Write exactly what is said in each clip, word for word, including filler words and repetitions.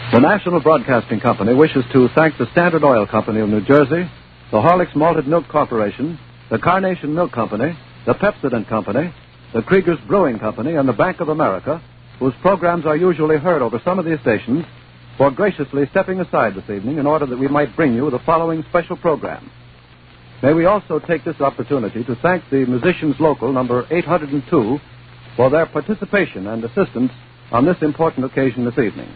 The National Broadcasting Company wishes to thank the Standard Oil Company of New Jersey, the Horlicks Malted Milk Corporation, the Carnation Milk Company, the Pepsodent Company, the Krieger's Brewing Company, and the Bank of America, whose programs are usually heard over some of these stations, for graciously stepping aside this evening in order that we might bring you the following special program. May we also take this opportunity to thank the Musicians Local number eight hundred two for their participation and assistance on this important occasion this evening.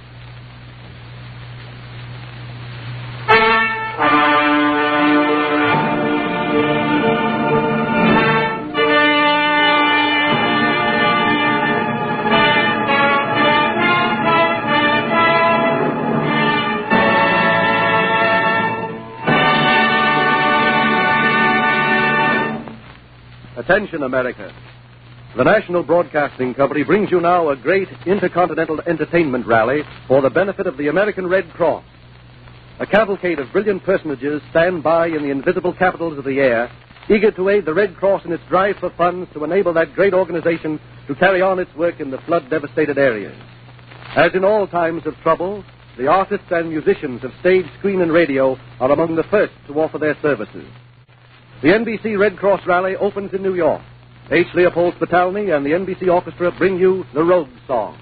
Attention, America. The National Broadcasting Company brings you now a great intercontinental entertainment rally for the benefit of the American Red Cross. A cavalcade of brilliant personages stand by in the invisible capitals of the air, eager to aid the Red Cross in its drive for funds to enable that great organization to carry on its work in the flood-devastated areas. As in all times of trouble, the artists and musicians of stage, screen, and radio are among the first to offer their services. The N B C Red Cross Rally opens in New York. H. Leopold Spitalny and the N B C Orchestra bring you the Rogue's Song.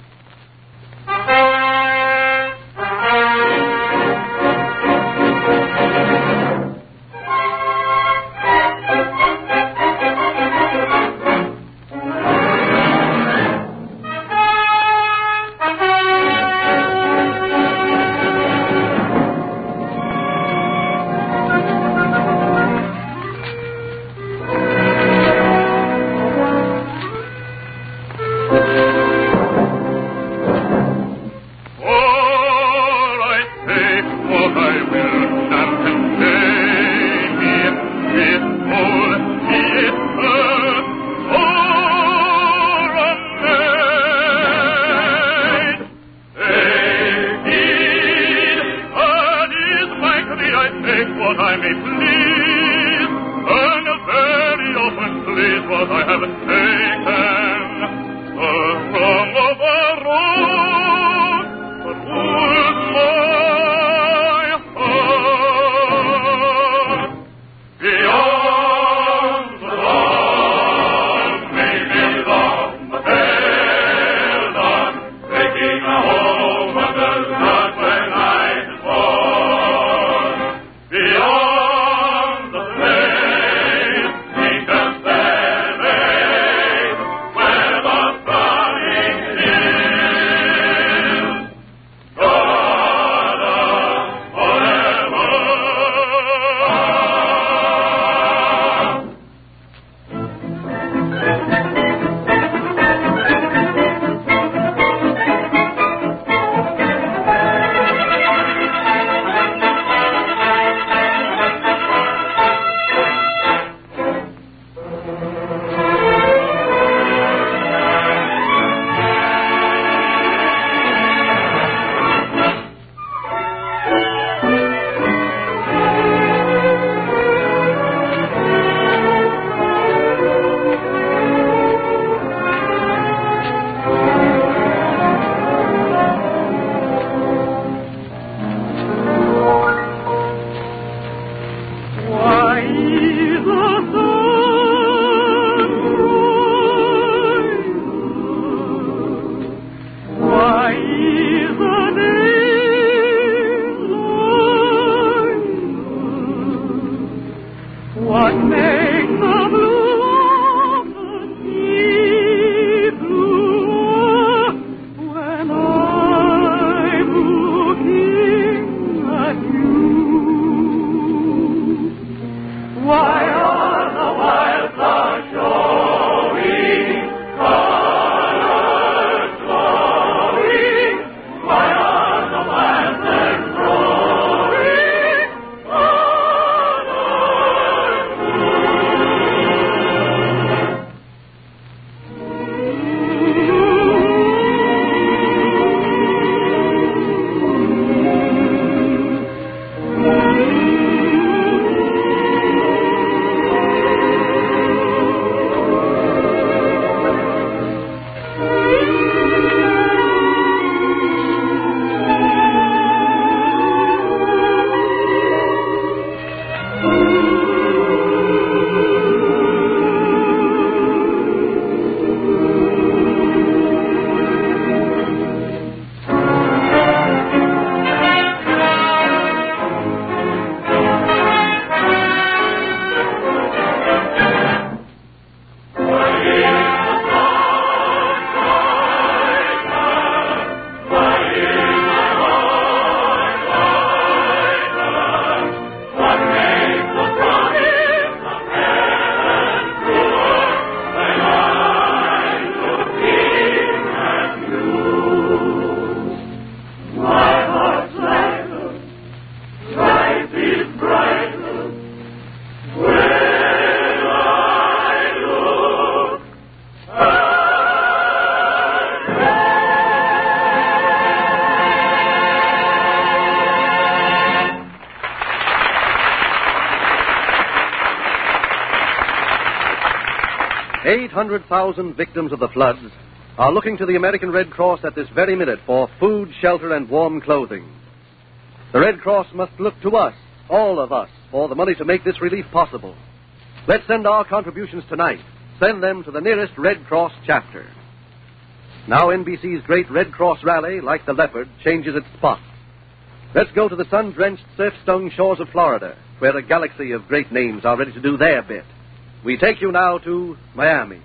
eight hundred thousand victims of the floods are looking to the American Red Cross at this very minute for food, shelter, and warm clothing. The Red Cross must look to us, all of us, for the money to make this relief possible. Let's send our contributions tonight. Send them to the nearest Red Cross chapter. Now N B C's great Red Cross rally, like the leopard, changes its spot. Let's go to the sun-drenched, surf-stung shores of Florida, where a galaxy of great names are ready to do their bit. We take you now to Miami.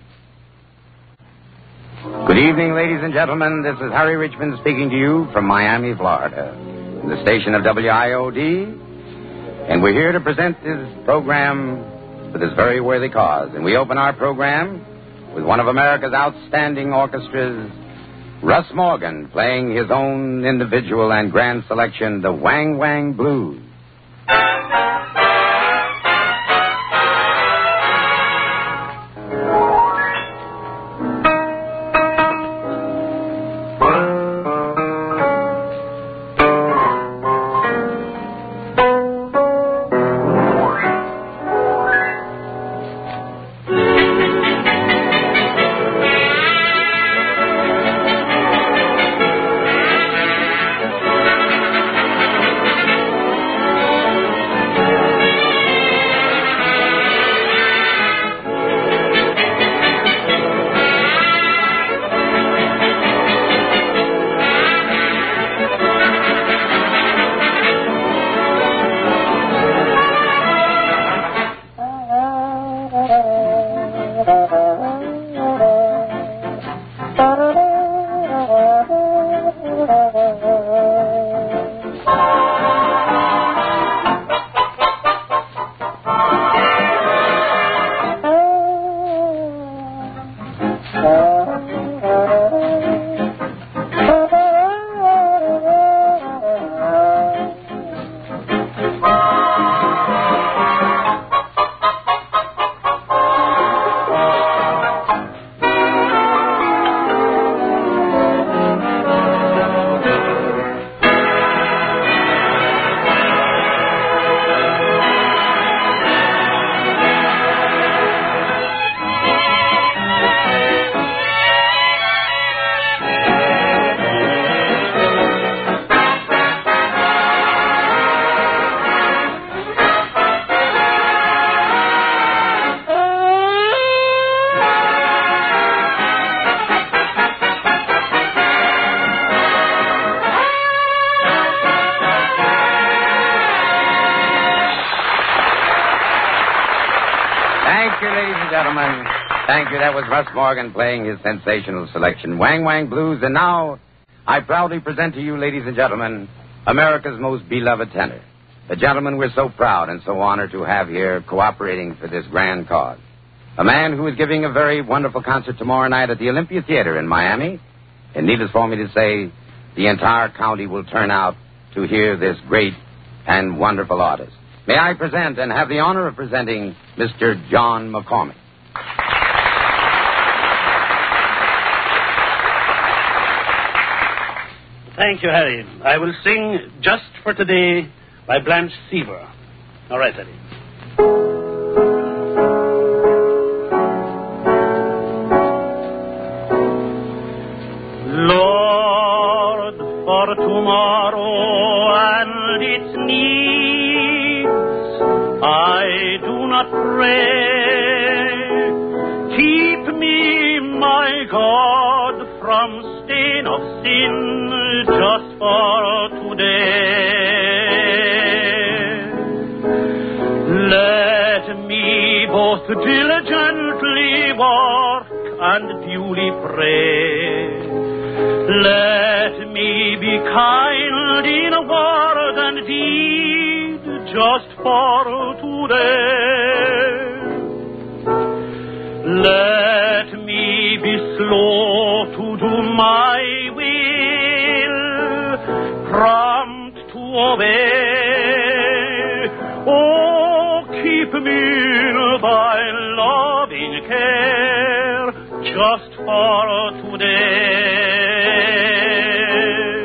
Good evening, ladies and gentlemen. This is Harry Richmond speaking to you from Miami, Florida, from the station of W I O D. And we're here to present this program for this very worthy cause. And we open our program with one of America's outstanding orchestras, Russ Morgan, playing his own individual and grand selection, the Wang Wang Blues. Gentlemen, thank you. That was Russ Morgan playing his sensational selection, Wang Wang Blues. And now, I proudly present to you, ladies and gentlemen, America's most beloved tenor. A gentleman we're so proud and so honored to have here cooperating for this grand cause. A man who is giving a very wonderful concert tomorrow night at the Olympia Theater in Miami. And needless for me to say, the entire county will turn out to hear this great and wonderful artist. May I present and have the honor of presenting Mister John McCormick. Thank you, Harry. I will sing Just for Today by Blanche Seaver. All right, Harry. Lord, for tomorrow and its needs, I do not pray. Keep me, my God, from stain of sin, just for today. Let me both diligently work and duly pray. Let me be kind in word and deed, just for today. Let me be slow to do my prompt to obey. Oh, keep me in thy loving care, just for today.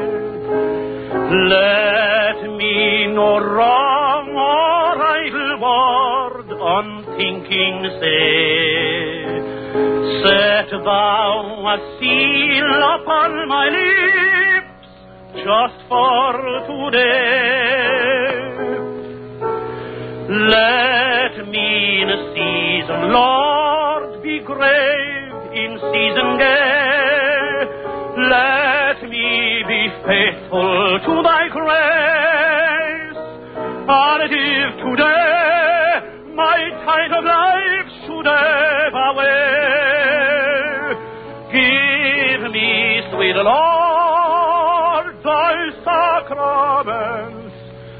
Let me no wrong or idle word unthinking say. Set thou a seal upon my lips just for today. Let me in season, Lord, be grave, in season gay. Let me be faithful to thy grace. And if today my tide of life should ebb away, give me, sweet Lord, thy sacraments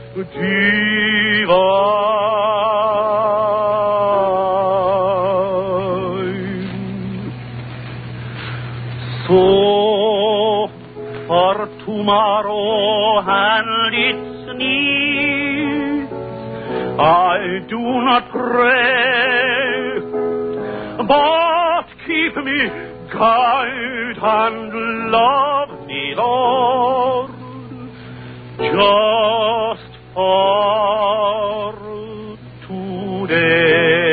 divine. So for tomorrow and its needs I do not pray, but keep me, guide and love me, Lord, just for today.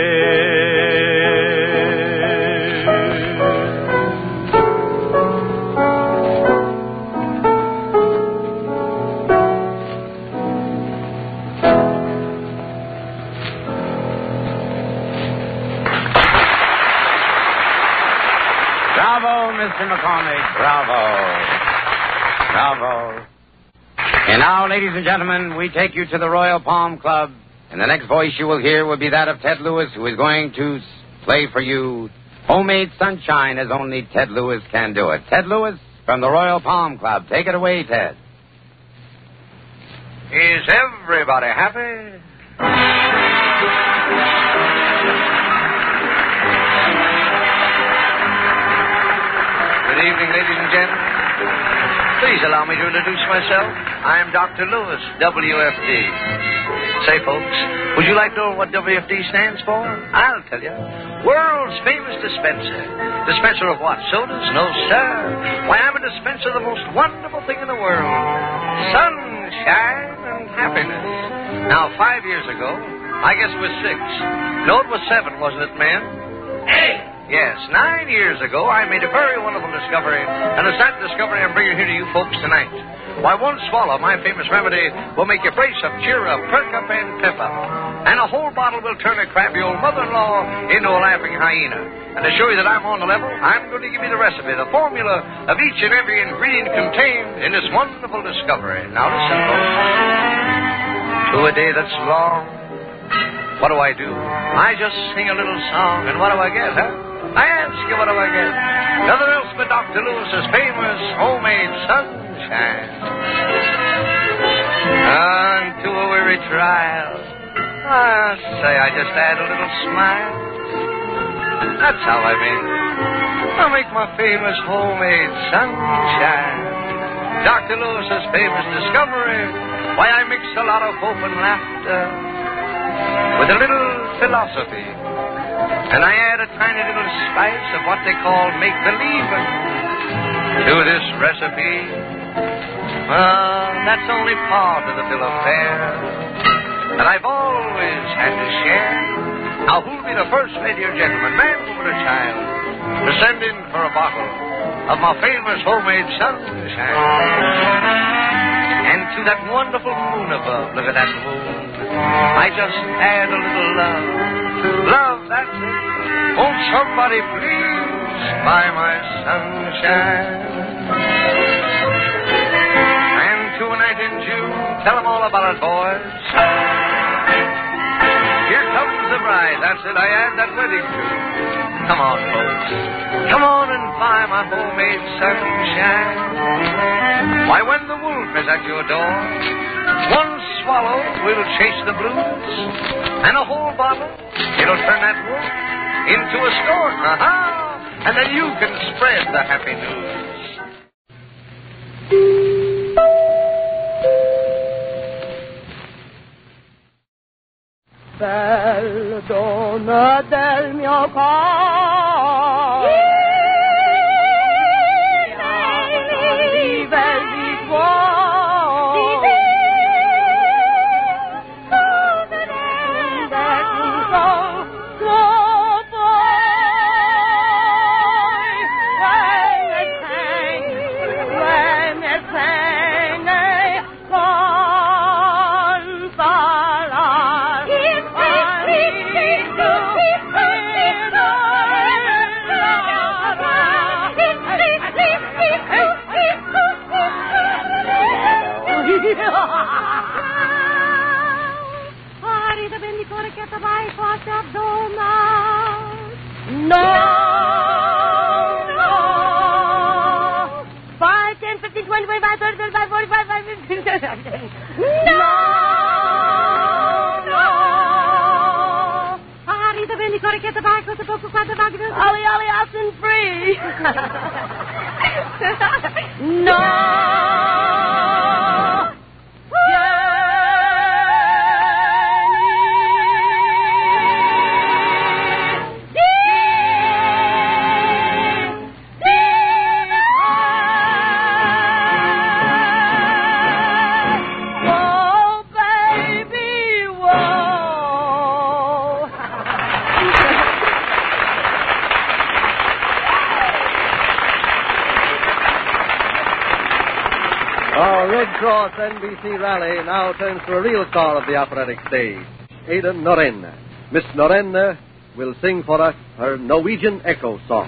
Bravo, Mister McCormick, bravo. Bravo. And now, ladies and gentlemen, we take you to the Royal Palm Club, and the next voice you will hear will be that of Ted Lewis, who is going to play for you Homemade Sunshine as only Ted Lewis can do it. Ted Lewis from the Royal Palm Club. Take it away, Ted. Is everybody happy? Good evening, ladies and gentlemen. Please allow me to introduce myself. I am Doctor Lewis, W F D. Say, folks, would you like to know what W F D stands for? I'll tell you. World's famous dispenser. Dispenser of what? Sodas? No, sir. Why, I'm a dispenser of the most wonderful thing in the world. Sunshine and happiness. Now, five years ago, I guess it was six. No, it was seven, wasn't it, man? Eight. Yes, nine years ago, I made a very wonderful discovery, and it's that discovery I'm bringing here to you folks tonight. Why, one swallow of my famous remedy will make you brace up, cheer up, perk up, and pep up. And a whole bottle will turn a crabby old mother-in-law into a laughing hyena. And to show you that I'm on the level, I'm going to give you the recipe, the formula of each and every ingredient contained in this wonderful discovery. Now listen, folks. To a day that's long, what do I do? I just sing a little song, and what do I get, huh? I ask you, what do I get? Nothing else but Doctor Lewis's famous homemade sunshine. Unto a weary trial, I say I just add a little smile. That's how I make it. I make my famous homemade sunshine. Doctor Lewis's famous discovery. Why, I mix a lot of hope and laughter with a little philosophy. And I add a tiny little spice of what they call make-believing to this recipe. Uh, that's only part of the bill of fare that I've always had to share. Now, who'll be the first lady or gentleman, man, woman, or child, to send in for a bottle of my famous homemade sunshine? And to that wonderful moon above, look at that moon, I just add a little love. Love, that's it. Won't somebody please buy my sunshine? And to a night in June, tell them all about it, boys. Here comes the bride, that's it, I add that wedding tune. Come on, folks. Come on and buy my homemade sunshine. Why, when the wolf is at your door, one swallow will chase the blues, and a whole bottle, it'll turn that wolf into a store. Aha! And then you can spread the happy news. Belle donna del mio cuore, vive il cuore, Pari the bendicore che te vai forza donna. No, no. five, ten, fifteen, twenty, twenty-five, thirty, thirty-five, forty-five, fifty. No, no. Pari the bendicore che te vai forza poco quanto va. Ollie, ollie, oxen free. No. Our Red Cross N B C rally now turns to a real star of the operatic stage, Ada Norenne. Miss Norenne will sing for us her Norwegian Echo Song.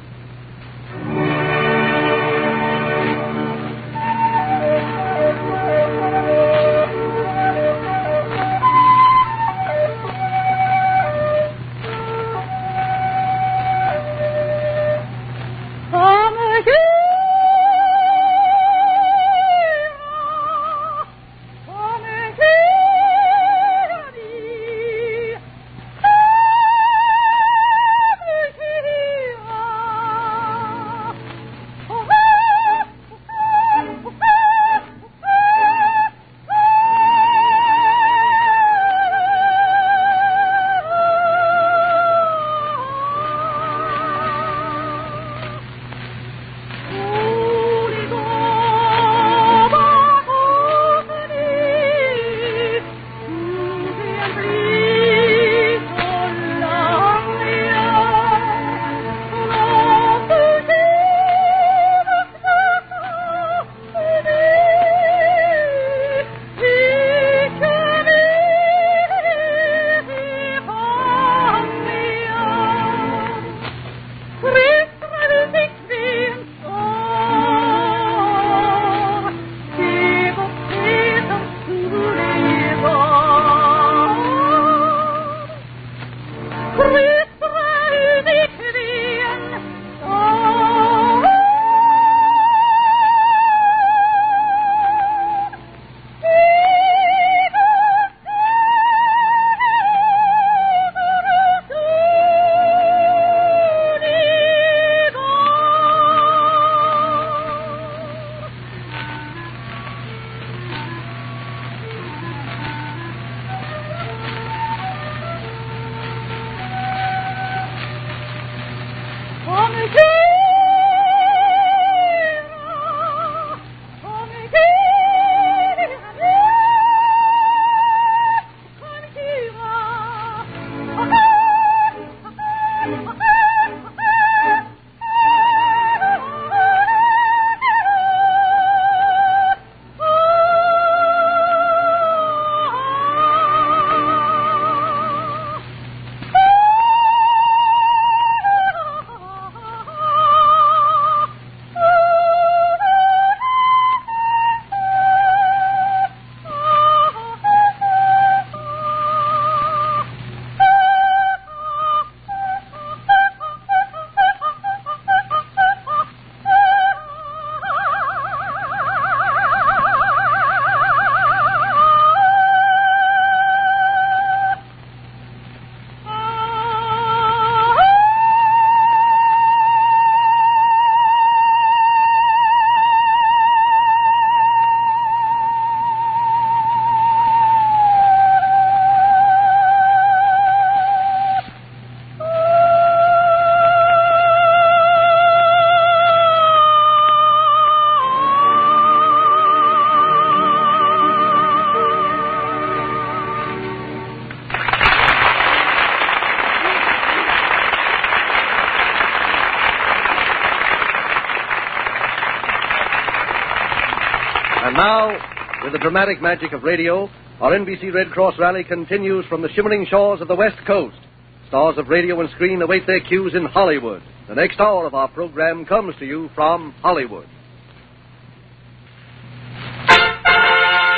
And now, with the dramatic magic of radio, our N B C Red Cross rally continues from the shimmering shores of the West Coast. Stars of radio and screen await their cues in Hollywood. The next hour of our program comes to you from Hollywood.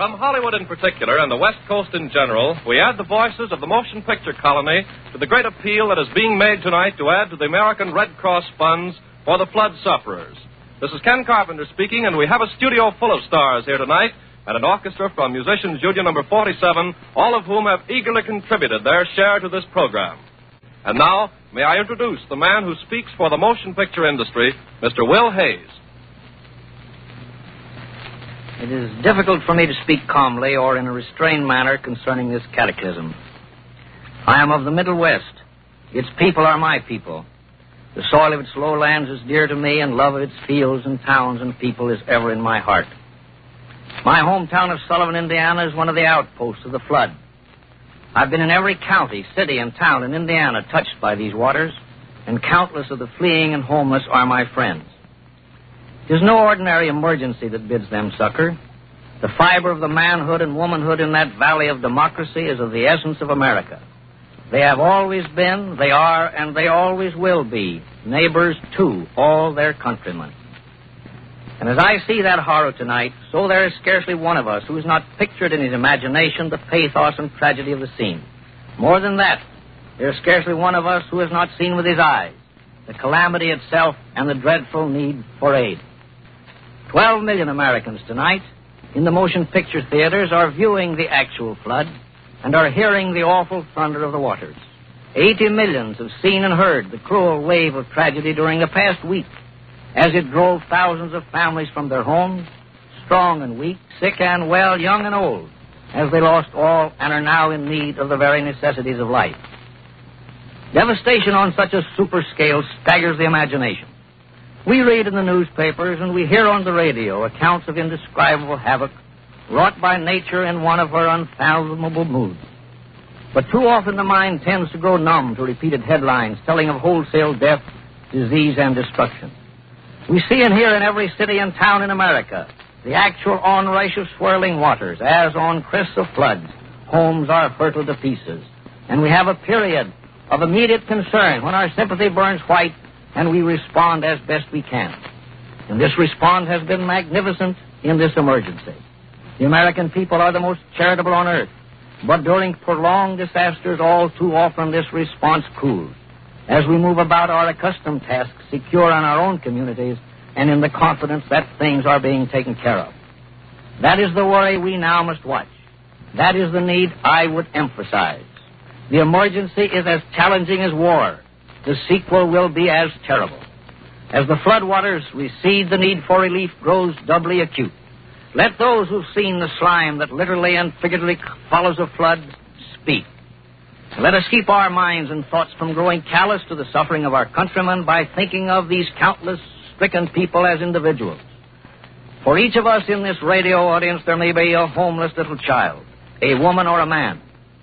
From Hollywood in particular and the West Coast in general, we add the voices of the motion picture colony to the great appeal that is being made tonight to add to the American Red Cross funds for the flood sufferers. This is Ken Carpenter speaking, and we have a studio full of stars here tonight and an orchestra from Musicians Union number forty-seven, all of whom have eagerly contributed their share to this program. And now, may I introduce the man who speaks for the motion picture industry, Mister Will Hayes. It is difficult for me to speak calmly or in a restrained manner concerning this cataclysm. I am of the Middle West. Its people are my people. The soil of its lowlands is dear to me, and love of its fields and towns and people is ever in my heart. My hometown of Sullivan, Indiana, is one of the outposts of the flood. I've been in every county, city, and town in Indiana touched by these waters, and countless of the fleeing and homeless are my friends. It is no ordinary emergency that bids them succor. The fiber of the manhood and womanhood in that valley of democracy is of the essence of America. They have always been, they are, and they always will be neighbors to all their countrymen. And as I see that horror tonight, so there is scarcely one of us who has not pictured in his imagination the pathos and tragedy of the scene. More than that, there is scarcely one of us who has not seen with his eyes the calamity itself and the dreadful need for aid. Twelve million Americans tonight in the motion picture theaters are viewing the actual flood and are hearing the awful thunder of the waters. Eighty millions have seen and heard the cruel wave of tragedy during the past week as it drove thousands of families from their homes, strong and weak, sick and well, young and old, as they lost all and are now in need of the very necessities of life. Devastation on such a super scale staggers the imagination. We read in the newspapers and we hear on the radio accounts of indescribable havoc wrought by nature in one of her unfathomable moods. But too often the mind tends to grow numb to repeated headlines telling of wholesale death, disease, and destruction. We see and hear in every city and town in America the actual onrush of swirling waters, as on crests of floods, homes are hurtled to pieces. And we have a period of immediate concern when our sympathy burns white and we respond as best we can. And this response has been magnificent in this emergency. The American people are the most charitable on earth, but during prolonged disasters, all too often this response cools as we move about our accustomed tasks, secure in our own communities and in the confidence that things are being taken care of. That is the worry we now must watch. That is the need I would emphasize. The emergency is as challenging as war. The sequel will be as terrible. As the floodwaters recede, the need for relief grows doubly acute. Let those who've seen the slime that literally and figuratively follows a flood speak. Let us keep our minds and thoughts from growing callous to the suffering of our countrymen by thinking of these countless stricken people as individuals. For each of us in this radio audience, there may be a homeless little child, a woman or a man.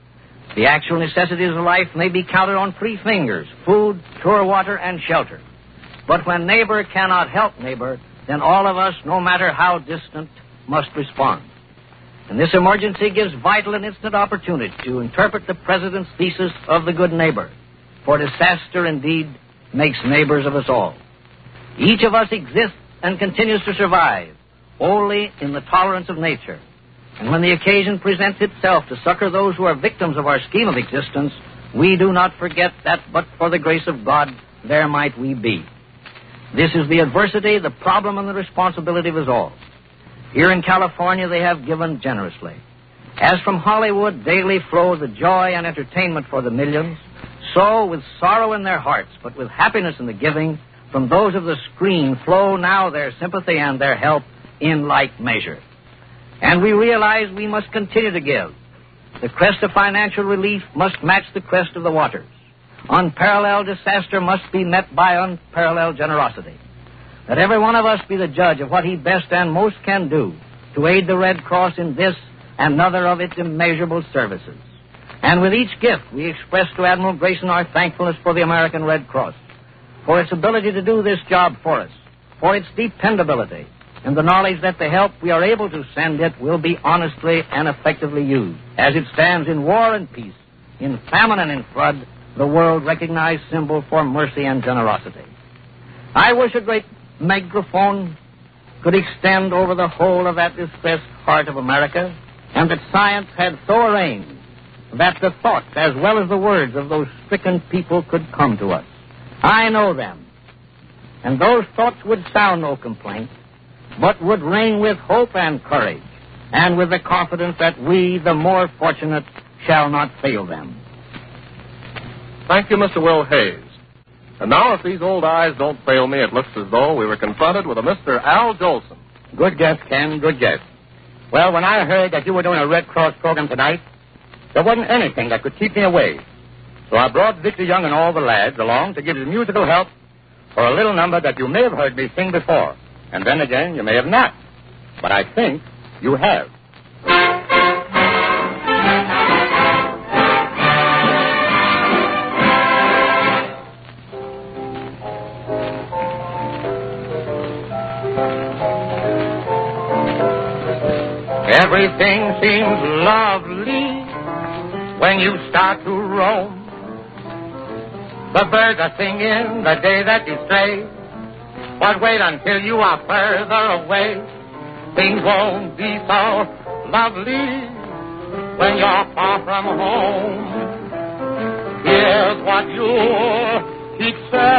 The actual necessities of life may be counted on three fingers: food, pure water, and shelter. But when neighbor cannot help neighbor, then all of us, no matter how distant, must respond. And this emergency gives vital and instant opportunity to interpret the President's thesis of the good neighbor. For disaster indeed makes neighbors of us all. Each of us exists and continues to survive only in the tolerance of nature. And when the occasion presents itself to succor those who are victims of our scheme of existence, we do not forget that but for the grace of God, there might we be. This is the adversity, the problem, and the responsibility of us all. Here in California, they have given generously. As from Hollywood daily flow the joy and entertainment for the millions, so with sorrow in their hearts, but with happiness in the giving, from those of the screen flow now their sympathy and their help in like measure. And we realize we must continue to give. The crest of financial relief must match the crest of the waters. Unparalleled disaster must be met by unparalleled generosity. Let every one of us be the judge of what he best and most can do to aid the Red Cross in this and another of its immeasurable services. And with each gift, we express to Admiral Grayson our thankfulness for the American Red Cross, for its ability to do this job for us, for its dependability, and the knowledge that the help we are able to send it will be honestly and effectively used, as it stands in war and peace, in famine and in flood, the world-recognized symbol for mercy and generosity. I wish a great megaphone could extend over the whole of that distressed heart of America and that science had so arranged that the thoughts as well as the words of those stricken people could come to us. I know them. And those thoughts would sound no complaint, but would ring with hope and courage, and with the confidence that we, the more fortunate, shall not fail them. Thank you, Mister Will Hayes. And now, if these old eyes don't fail me, it looks as though we were confronted with a Mister Al Jolson. Good guess, Ken, good guess. Well, when I heard that you were doing a Red Cross program tonight, there wasn't anything that could keep me away. So I brought Victor Young and all the lads along to give you musical help for a little number that you may have heard me sing before. And then again, you may have not. But I think you have. Everything seems lovely when you start to roam. The birds are singing the day that you stray. But wait until you are further away. Things won't be so lovely when you're far from home. Here's what you'll keep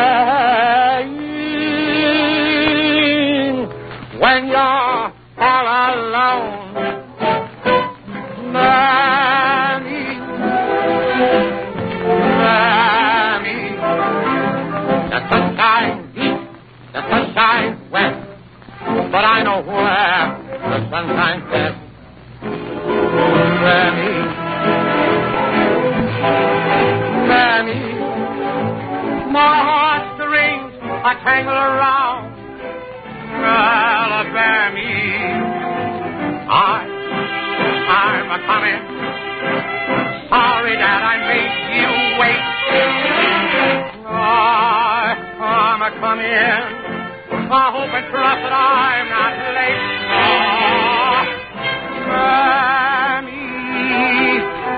saying when you're all alone. Mammy, Mammy, the sun shines east, the sun shines west, but I know where the sun shines best. Mammy, Mammy, my heartstrings are tangled around Alabama. I, I'm a coming. Sorry that I made you wait. I, I'm a coming. I hope and trust that I'm not late. Oh, Mammy,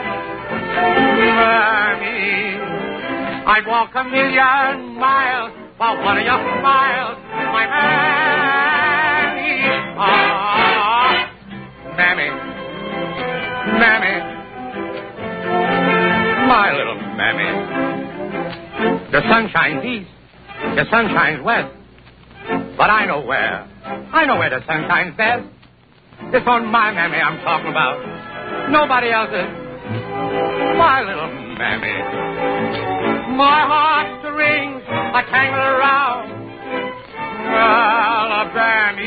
Mammy, I'd walk a million miles for one of your smiles, my Mammy. Oh, Mammy, Mammy, my little Mammy. The sun shines east, the sun shines west, but I know where, I know where the sun shines best. It's on my Mammy I'm talking about, nobody else's, my little Mammy. My heartstrings are tangled around Alabama.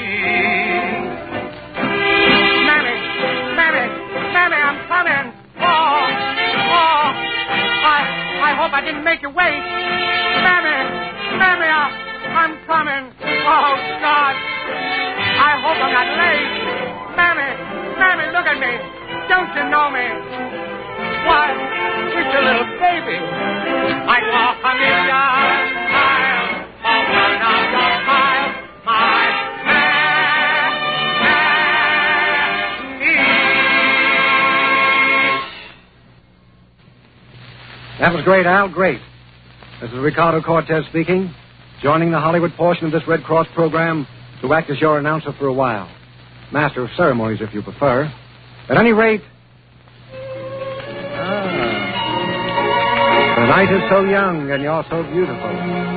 Mammy, Mammy, Mammy, I'm coming. Oh, oh, I, I hope I didn't make you wait. Mammy, Mammy, I, I'm coming. Oh, God, I hope I'm not late. Mammy, Mammy, look at me. Don't you know me? Why, it's your little baby. I'd walk a million miles for one of your smiles, my That was great, Al, great. This is Ricardo Cortez speaking, joining the Hollywood portion of this Red Cross program to act as your announcer for a while. Master of ceremonies, if you prefer. At any rate... Ah, the night is so young and you're so beautiful.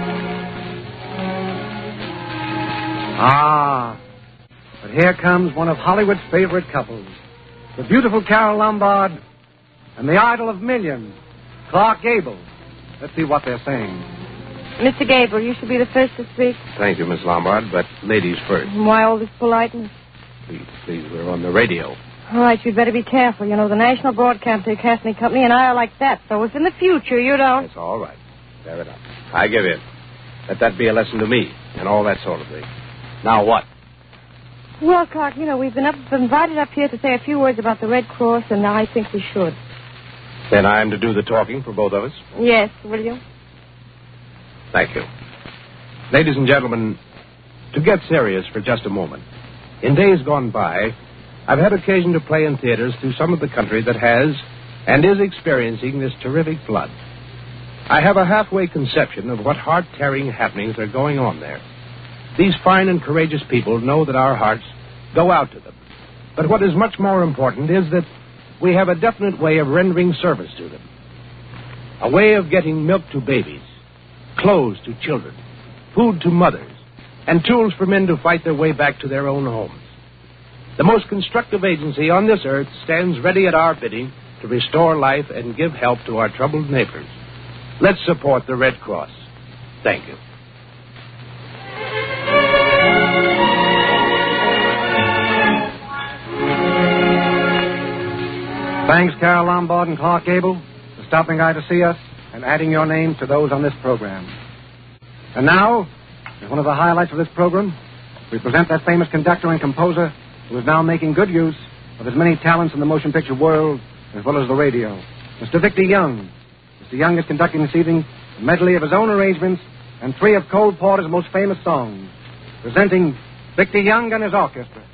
Ah, but here comes one of Hollywood's favorite couples. The beautiful Carole Lombard and the idol of millions, Clark Gable. Let's see what they're saying. Mister Gable, you should be the first to speak. Thank you, Miss Lombard, but ladies first. Why all this politeness? Please, please, we're on the radio. All right, you'd better be careful. You know, the National Broadcasting Company and I are like that, so if in the future you don't... That's all right. Fair enough. I give in. Let that be a lesson to me and all that sort of thing. Now what? Well, Clark, you know, we've been up, invited up here to say a few words about the Red Cross, and I think we should. Then I'm to do the talking for both of us? Yes, will you? Thank you. Ladies and gentlemen, to get serious for just a moment, in days gone by, I've had occasion to play in theaters through some of the country that has and is experiencing this terrific flood. I have a halfway conception of what heart-tearing happenings are going on there. These fine and courageous people know that our hearts go out to them, But what is much more important is that we have a definite way of rendering service to them. A way of getting milk to babies, clothes to children, food to mothers, and tools for men to fight their way back to their own homes. The most constructive agency on this earth stands ready at our bidding to restore life and give help to our troubled neighbors. Let's support the Red Cross. Thank you. Thanks, Carol Lombard and Clark Gable, for stopping by to see us and adding your names to those on this program. And now, as one of the highlights of this program, we present that famous conductor and composer who is now making good use of his many talents in the motion picture world as well as the radio, Mister Victor Young. Mister Young is conducting this evening a medley of his own arrangements and three of Cole Porter's most famous songs, presenting Victor Young and his orchestra.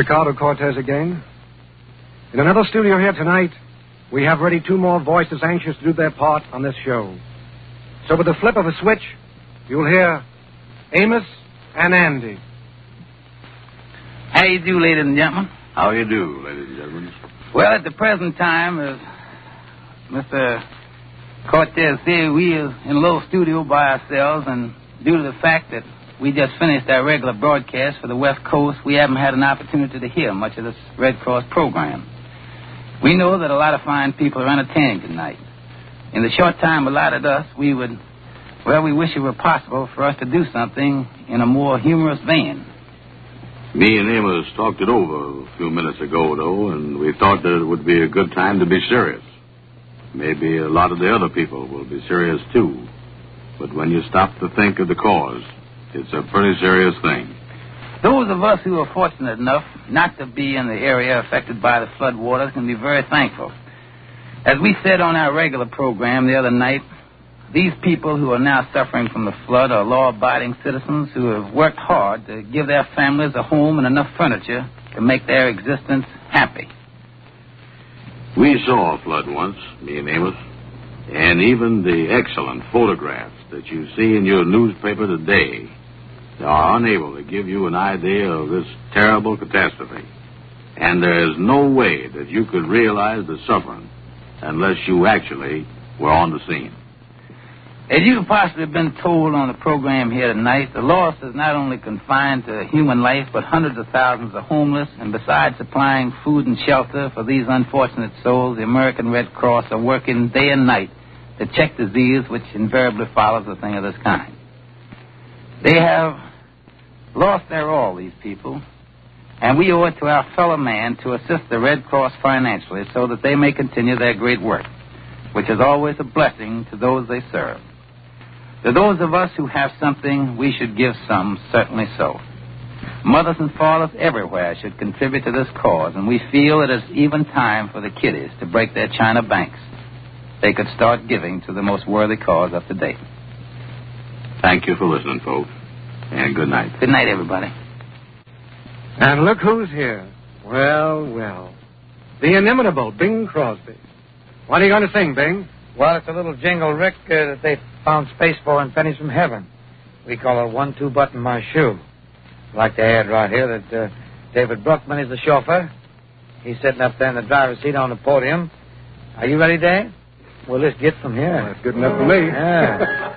Ricardo Cortez again. In another studio here tonight, we have ready two more voices anxious to do their part on this show. So with the flip of a switch, you'll hear Amos and Andy. How you do, ladies and gentlemen? How you do, ladies and gentlemen? Well, at the present time, as Mister Cortez said, we are in a little studio by ourselves, and due to the fact that we just finished our regular broadcast for the West Coast, we haven't had an opportunity to hear much of this Red Cross program. We know that a lot of fine people are entertaining tonight. In the short time allotted us, we would, well, we wish it were possible for us to do something in a more humorous vein. Me and Amos talked it over a few minutes ago, though, and we thought that it would be a good time to be serious. Maybe a lot of the other people will be serious, too. But when you stop to think of the cause, it's a pretty serious thing. Those of us who are fortunate enough not to be in the area affected by the flood waters can be very thankful. As we said on our regular program the other night, these people who are now suffering from the flood are law-abiding citizens who have worked hard to give their families a home and enough furniture to make their existence happy. We saw a flood once, me and Amos, and even the excellent photographs that you see in your newspaper today are unable to give you an idea of this terrible catastrophe. And there is no way that you could realize the suffering unless you actually were on the scene. As you've possibly been told on the program here tonight, the loss is not only confined to human life, but hundreds of thousands are homeless, and besides supplying food and shelter for these unfortunate souls, the American Red Cross are working day and night to check disease, which invariably follows a thing of this kind. They have lost their all, these people, and we owe it to our fellow man to assist the Red Cross financially so that they may continue their great work, which is always a blessing to those they serve. To those of us who have something, we should give some, certainly so. Mothers and fathers everywhere should contribute to this cause, and we feel it is even time for the kiddies to break their china banks. They could start giving to the most worthy cause up to date. Thank you for listening, folks. And good night. Good night, everybody. And look who's here. Well, well. The inimitable Bing Crosby. What are you going to sing, Bing? Well, it's a little jingle, Rick, uh, that they found space for in Pennies from Heaven. We call it One Two Button My Shoe. I'd like to add right here that uh, David Bruckman is the chauffeur. He's sitting up there in the driver's seat on the podium. Are you ready, Dave? Well, let's get from here. Well, that's good enough for me. Yeah.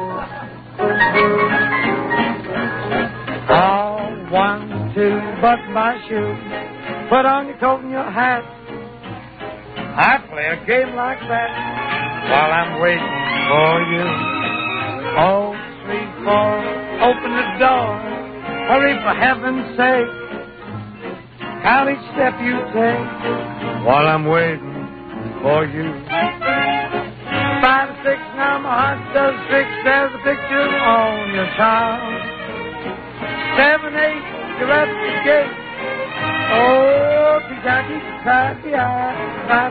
Oh, one, two, button my shoe. Put on your coat and your hat. I play a game like that while I'm waiting for you. Oh, three, four, open the door. Hurry for heaven's sake. Count each step you take while I'm waiting for you. Five, six, now my heart does six. There's a picture on your child. Seven, eight, you're at the gate. Oh, Kentucky, Kentucky, I,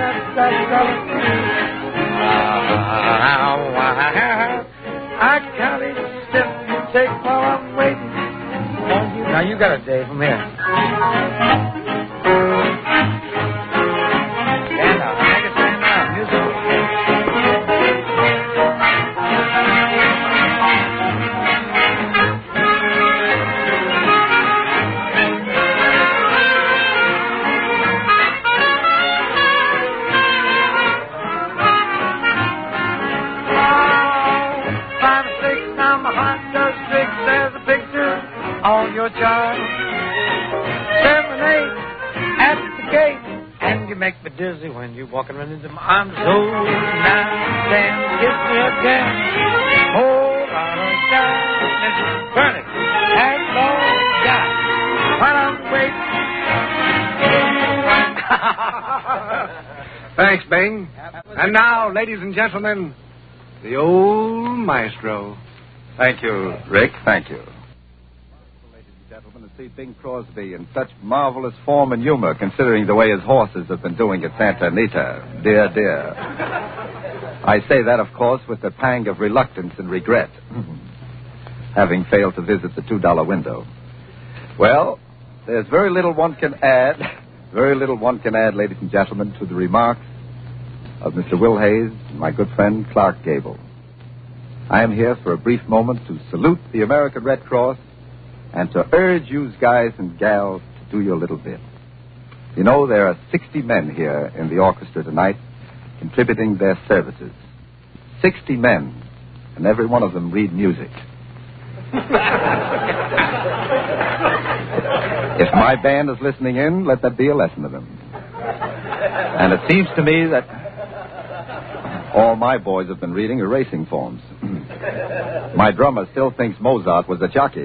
I count each step you take while I'm waiting on you. Now you got it, Dave, from here. Stand up, make it stand up, music. On your child. Seven, eight, at the gate. And you make me dizzy when you're walking around into my arms. Oh, nine, ten, kiss me again. Hold on, down. Burn it. And long down. While I'm waiting. Thanks, Bing. And now, ladies and gentlemen, the old maestro. Thank you, Rick. Thank you. Gentlemen, to see Bing Crosby in such marvelous form and humor, considering the way his horses have been doing at Santa Anita. Dear, dear. I say that, of course, with a pang of reluctance and regret, having failed to visit the two dollar window. Well, there's very little one can add, very little one can add, ladies and gentlemen, to the remarks of Mister Will Hayes and my good friend Clark Gable. I am here for a brief moment to salute the American Red Cross and to urge you guys and gals to do your little bit. You know, there are sixty men here in the orchestra tonight contributing their services. Sixty men, and every one of them read music. If my band is listening in, let that be a lesson to them. And it seems to me that all my boys have been reading are racing forms. My drummer still thinks Mozart was a jockey.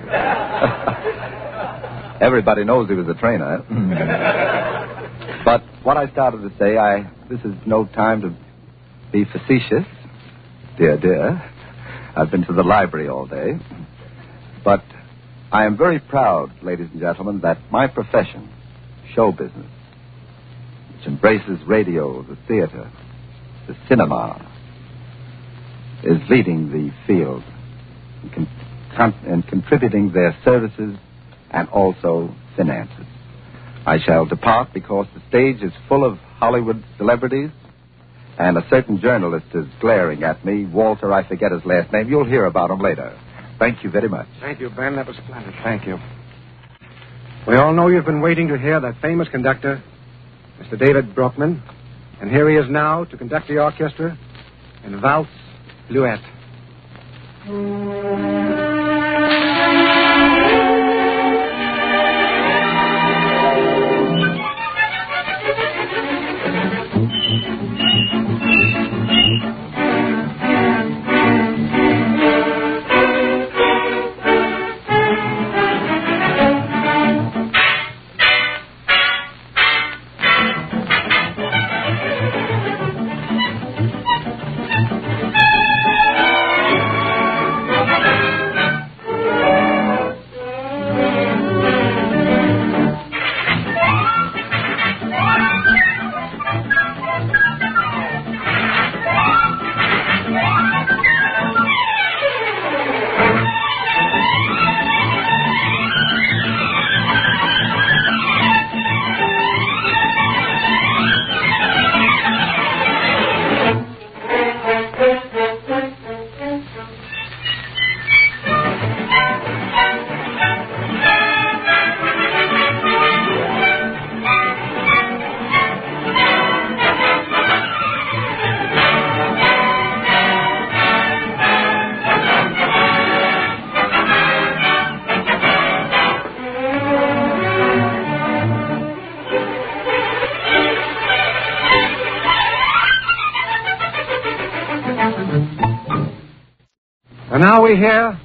Everybody knows he was a trainer. But what I started to say, I this is no time to be facetious. Dear, dear. I've been to the library all day. But I am very proud, ladies and gentlemen, that my profession, show business, which embraces radio, the theater, the cinema, is leading the field and, con- con- and contributing their services and also finances. I shall depart because the stage is full of Hollywood celebrities, and a certain journalist is glaring at me. Walter, I forget his last name. You'll hear about him later. Thank you very much. Thank you, Ben. That was splendid. Thank you. We all know you've been waiting to hear that famous conductor, Mister David Brockman, and here he is now to conduct the orchestra in Valse Bleuette. And now we hear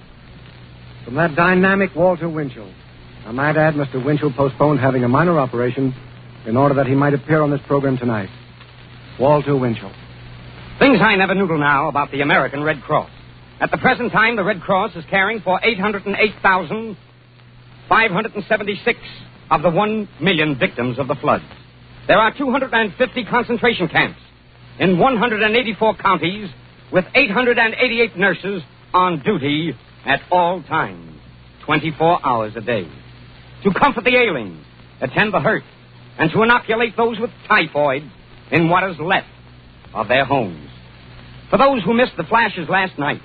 from that dynamic Walter Winchell. I might add, Mister Winchell postponed having a minor operation in order that he might appear on this program tonight. Walter Winchell. Things I never noodle now about the American Red Cross. At the present time, the Red Cross is caring for eight hundred eight thousand five hundred seventy-six of the one million victims of the floods. There are two hundred fifty concentration camps in one hundred eighty-four counties with eight hundred eighty-eight nurses on duty at all times, twenty-four hours a day, to comfort the ailing, attend the hurt, and to inoculate those with typhoid in what is left of their homes. For those who missed the flashes last night,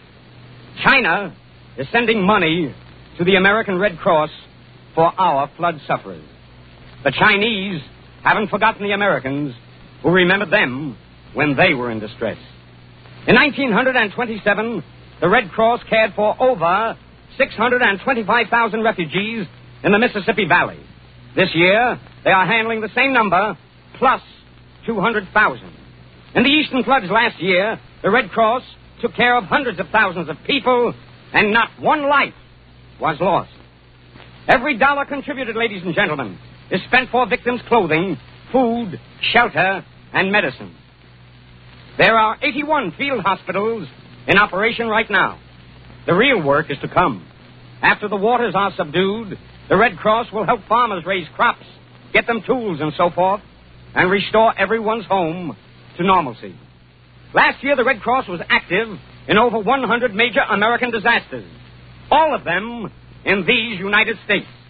China is sending money to the American Red Cross for our flood sufferers. The Chinese haven't forgotten the Americans who remembered them when they were in distress. In nineteen twenty-seven, the Red Cross cared for over six hundred twenty-five thousand refugees in the Mississippi Valley. This year, they are handling the same number, plus two hundred thousand. In the Eastern floods last year, the Red Cross took care of hundreds of thousands of people, and not one life was lost. Every dollar contributed, ladies and gentlemen, is spent for victims' clothing, food, shelter, and medicine. There are eighty-one field hospitals in operation right now. The real work is to come. After the waters are subdued, the Red Cross will help farmers raise crops, get them tools and so forth, and restore everyone's home to normalcy. Last year, the Red Cross was active in over one hundred major American disasters, all of them in these United States.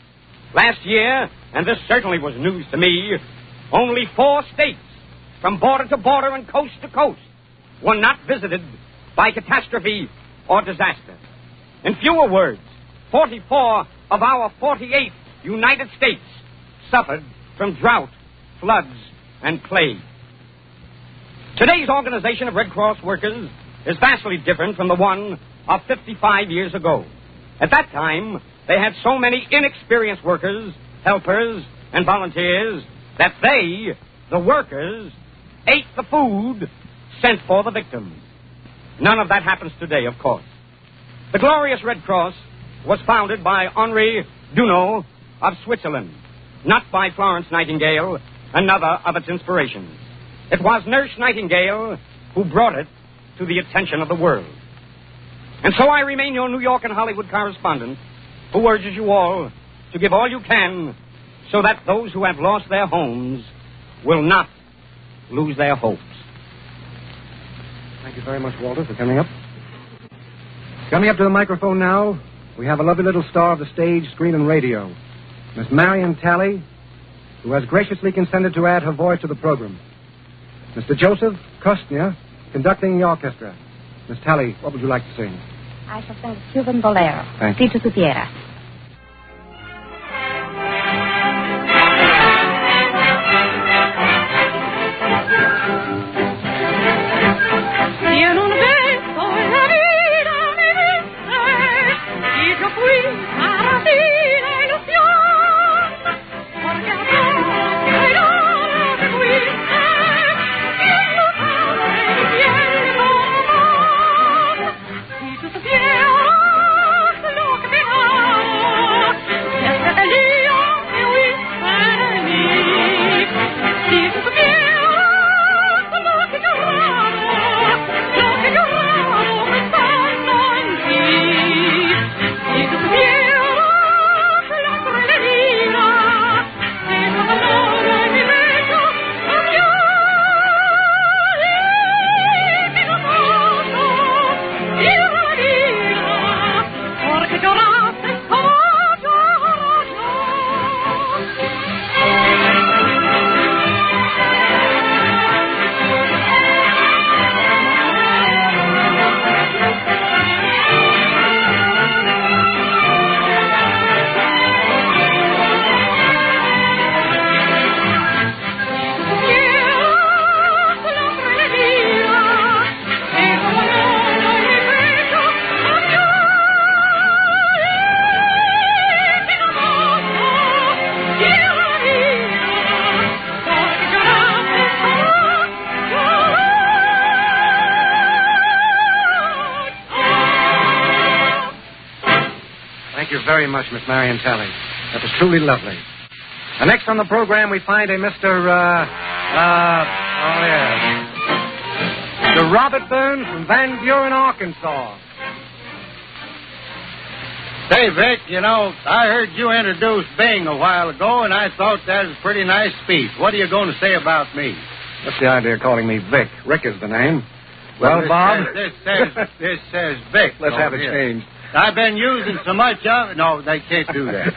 Last year, and this certainly was news to me, only four states, from border to border and coast to coast, were not visited by catastrophe or disaster. In fewer words, forty-four of our forty-eight United States suffered from drought, floods, and plague. Today's organization of Red Cross workers is vastly different from the one of fifty-five years ago. At that time, they had so many inexperienced workers, helpers, and volunteers that they, the workers, ate the food sent for the victims. None of that happens today, of course. The glorious Red Cross was founded by Henri Dunant of Switzerland, not by Florence Nightingale, another of its inspirations. It was Nurse Nightingale who brought it to the attention of the world. And so I remain your New York and Hollywood correspondent, who urges you all to give all you can so that those who have lost their homes will not lose their hopes. Thank you very much, Walter, for coming up. Coming up to the microphone now, we have a lovely little star of the stage, screen, and radio, Miss Marion Talley, who has graciously consented to add her voice to the program. Mister Joseph Kostner, conducting the orchestra. Miss Talley, what would you like to sing? I shall sing the Cuban Bolero. Thank Si tu supieras. Thank you very much, Miss Marion Talley. That was truly lovely. And next on the program, we find a Mister Uh, uh, oh, yeah. Mister Robert Burns from Van Buren, Arkansas. Say, Vic, you know, I heard you introduce Bing a while ago, and I thought that was a pretty nice speech. What are you going to say about me? What's the idea of calling me Vic? Rick is the name. Well, this Bob? Says, this, says, this says Vic. Let's have it here. changed. I've been using so much of it. No, they can't do that.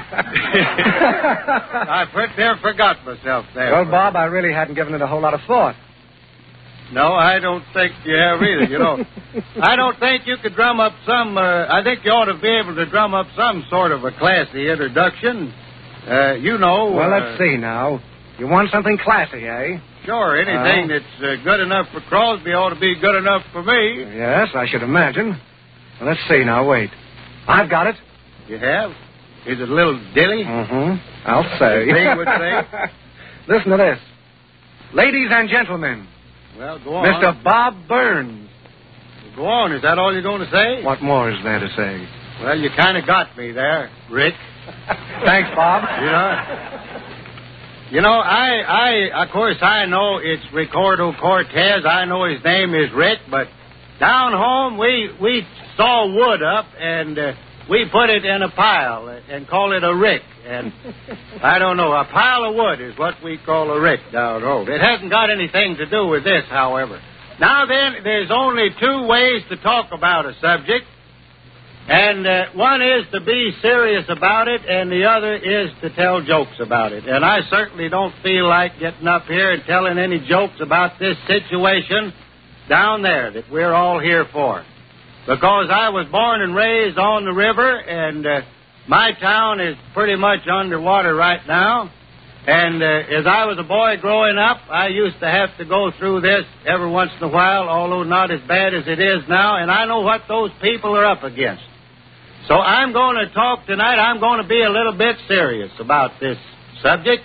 I put there, forgot myself there. Well, Bob, I really hadn't given it a whole lot of thought. No, I don't think you have either, you know. I don't think you could drum up some, uh, I think you ought to be able to drum up some sort of a classy introduction. Uh, you know. Well, uh, let's see now. You want something classy, eh? Sure, anything Uh, that's uh, good enough for Crosby ought to be good enough for me. Yes, I should imagine. Well, let's see now, wait. I've got it. You have? Is it a little dilly? Mm-hmm. I'll say. Bing would say. Listen to this. Ladies and gentlemen, Well, go on. Mister Bob Burns. Go on. Is that all you're going to say? What more is there to say? Well, you kind of got me there, Rick. Thanks, Bob. You know, you know, I, I, of course, I know it's Ricardo Cortez. I know his name is Rick, but down home we we saw wood up and uh, we put it in a pile and call it a rick. And I don't know, a pile of wood is what we call a rick down home. It hasn't got anything to do with this, however. Now then, there's only two ways to talk about a subject. And uh, one is to be serious about it, and the other is to tell jokes about it. And I certainly don't feel like getting up here and telling any jokes about this situation down there that we're all here for. Because I was born and raised on the river, and uh, my town is pretty much underwater right now. And uh, as I was a boy growing up, I used to have to go through this every once in a while, although not as bad as it is now, and I know what those people are up against. So I'm going to talk tonight, I'm going to be a little bit serious about this subject.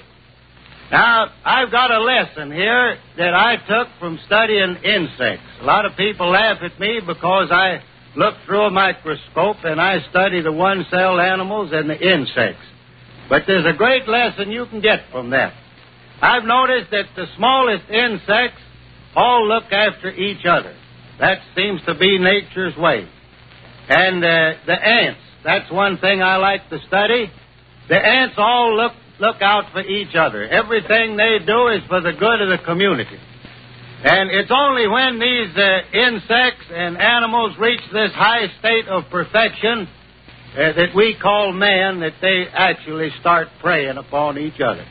Now, I've got a lesson here that I took from studying insects. A lot of people laugh at me because I look through a microscope and I study the one-celled animals and the insects. But there's a great lesson you can get from that. I've noticed that the smallest insects all look after each other. That seems to be nature's way. And uh, the ants, that's one thing I like to study. The ants all look look out for each other. Everything they do is for the good of the community. And it's only when these uh, insects and animals reach this high state of perfection uh, that we call man that they actually start preying upon each other.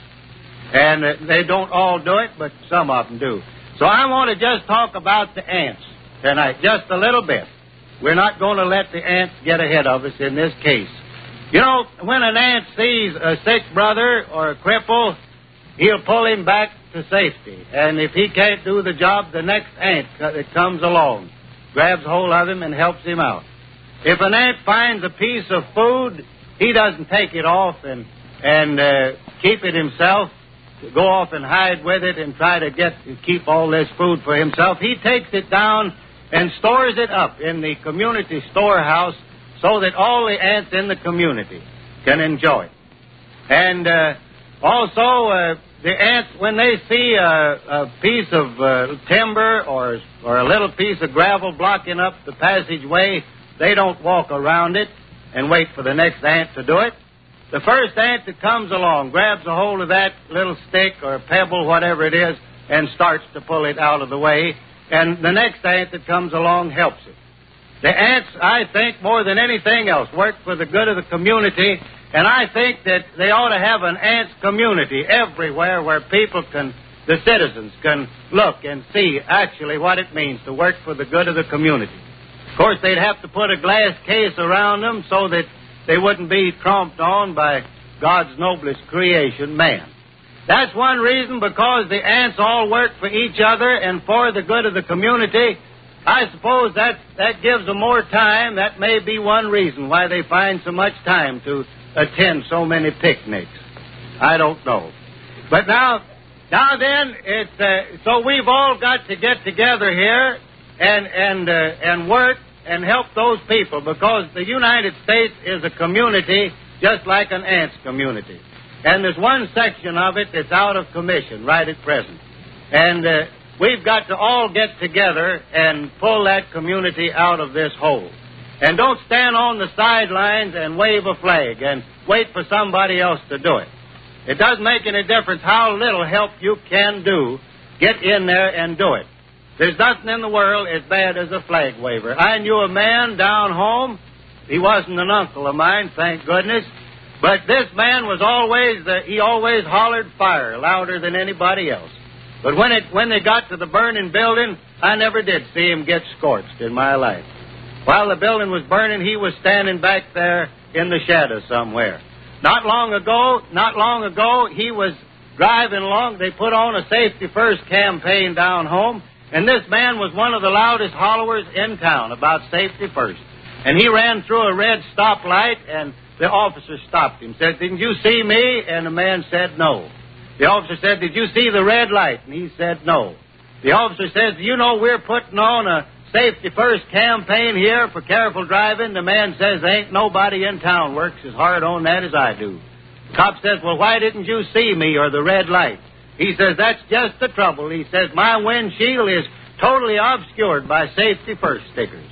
And uh, they don't all do it, but some of them do. So I want to just talk about the ants tonight, just a little bit. We're not going to let the ants get ahead of us in this case. You know, when an ant sees a sick brother or a cripple, he'll pull him back to safety. And if he can't do the job, the next ant that comes along grabs hold of him and helps him out. If an ant finds a piece of food, he doesn't take it off and, and uh, keep it himself, go off and hide with it and try to get keep all this food for himself. He takes it down and stores it up in the community storehouse so that all the ants in the community can enjoy it. And uh, also, uh, the ants, when they see a, a piece of uh, timber or, or a little piece of gravel blocking up the passageway, they don't walk around it and wait for the next ant to do it. The first ant that comes along grabs a hold of that little stick or pebble, whatever it is, and starts to pull it out of the way. And the next ant that comes along helps it. The ants, I think, more than anything else, work for the good of the community, and I think that they ought to have an ants community everywhere where people can, the citizens can look and see actually what it means to work for the good of the community. Of course, they'd have to put a glass case around them so that they wouldn't be tromped on by God's noblest creation, man. That's one reason, because the ants all work for each other and for the good of the community. I suppose that, that gives them more time. That may be one reason why they find so much time to attend so many picnics. I don't know. But now, now then, it's, uh, so we've all got to get together here and, and, uh, and work and help those people, because the United States is a community just like an ants community. And there's one section of it that's out of commission right at present. And uh, we've got to all get together and pull that community out of this hole. And don't stand on the sidelines and wave a flag and wait for somebody else to do it. It doesn't make any difference how little help you can do. Get in there and do it. There's nothing in the world as bad as a flag waver. I knew a man down home. He wasn't an uncle of mine, thank goodness. But this man was always, uh, he always hollered fire louder than anybody else. But when it when they got to the burning building, I never did see him get scorched in my life. While the building was burning, he was standing back there in the shadow somewhere. Not long ago, not long ago, he was driving along. They put on a Safety First campaign down home, and this man was one of the loudest hollowers in town about Safety First. And he ran through a red stoplight, and the officer stopped him, said, "Didn't you see me?" And the man said no. The officer said, "Did you see the red light?" And he said no. The officer says, "You know we're putting on a Safety First campaign here for careful driving." The man says, "Ain't nobody in town works as hard on that as I do." The cop says, "Well, why didn't you see me or the red light?" He says, "That's just the trouble." He says, "My windshield is totally obscured by Safety First stickers."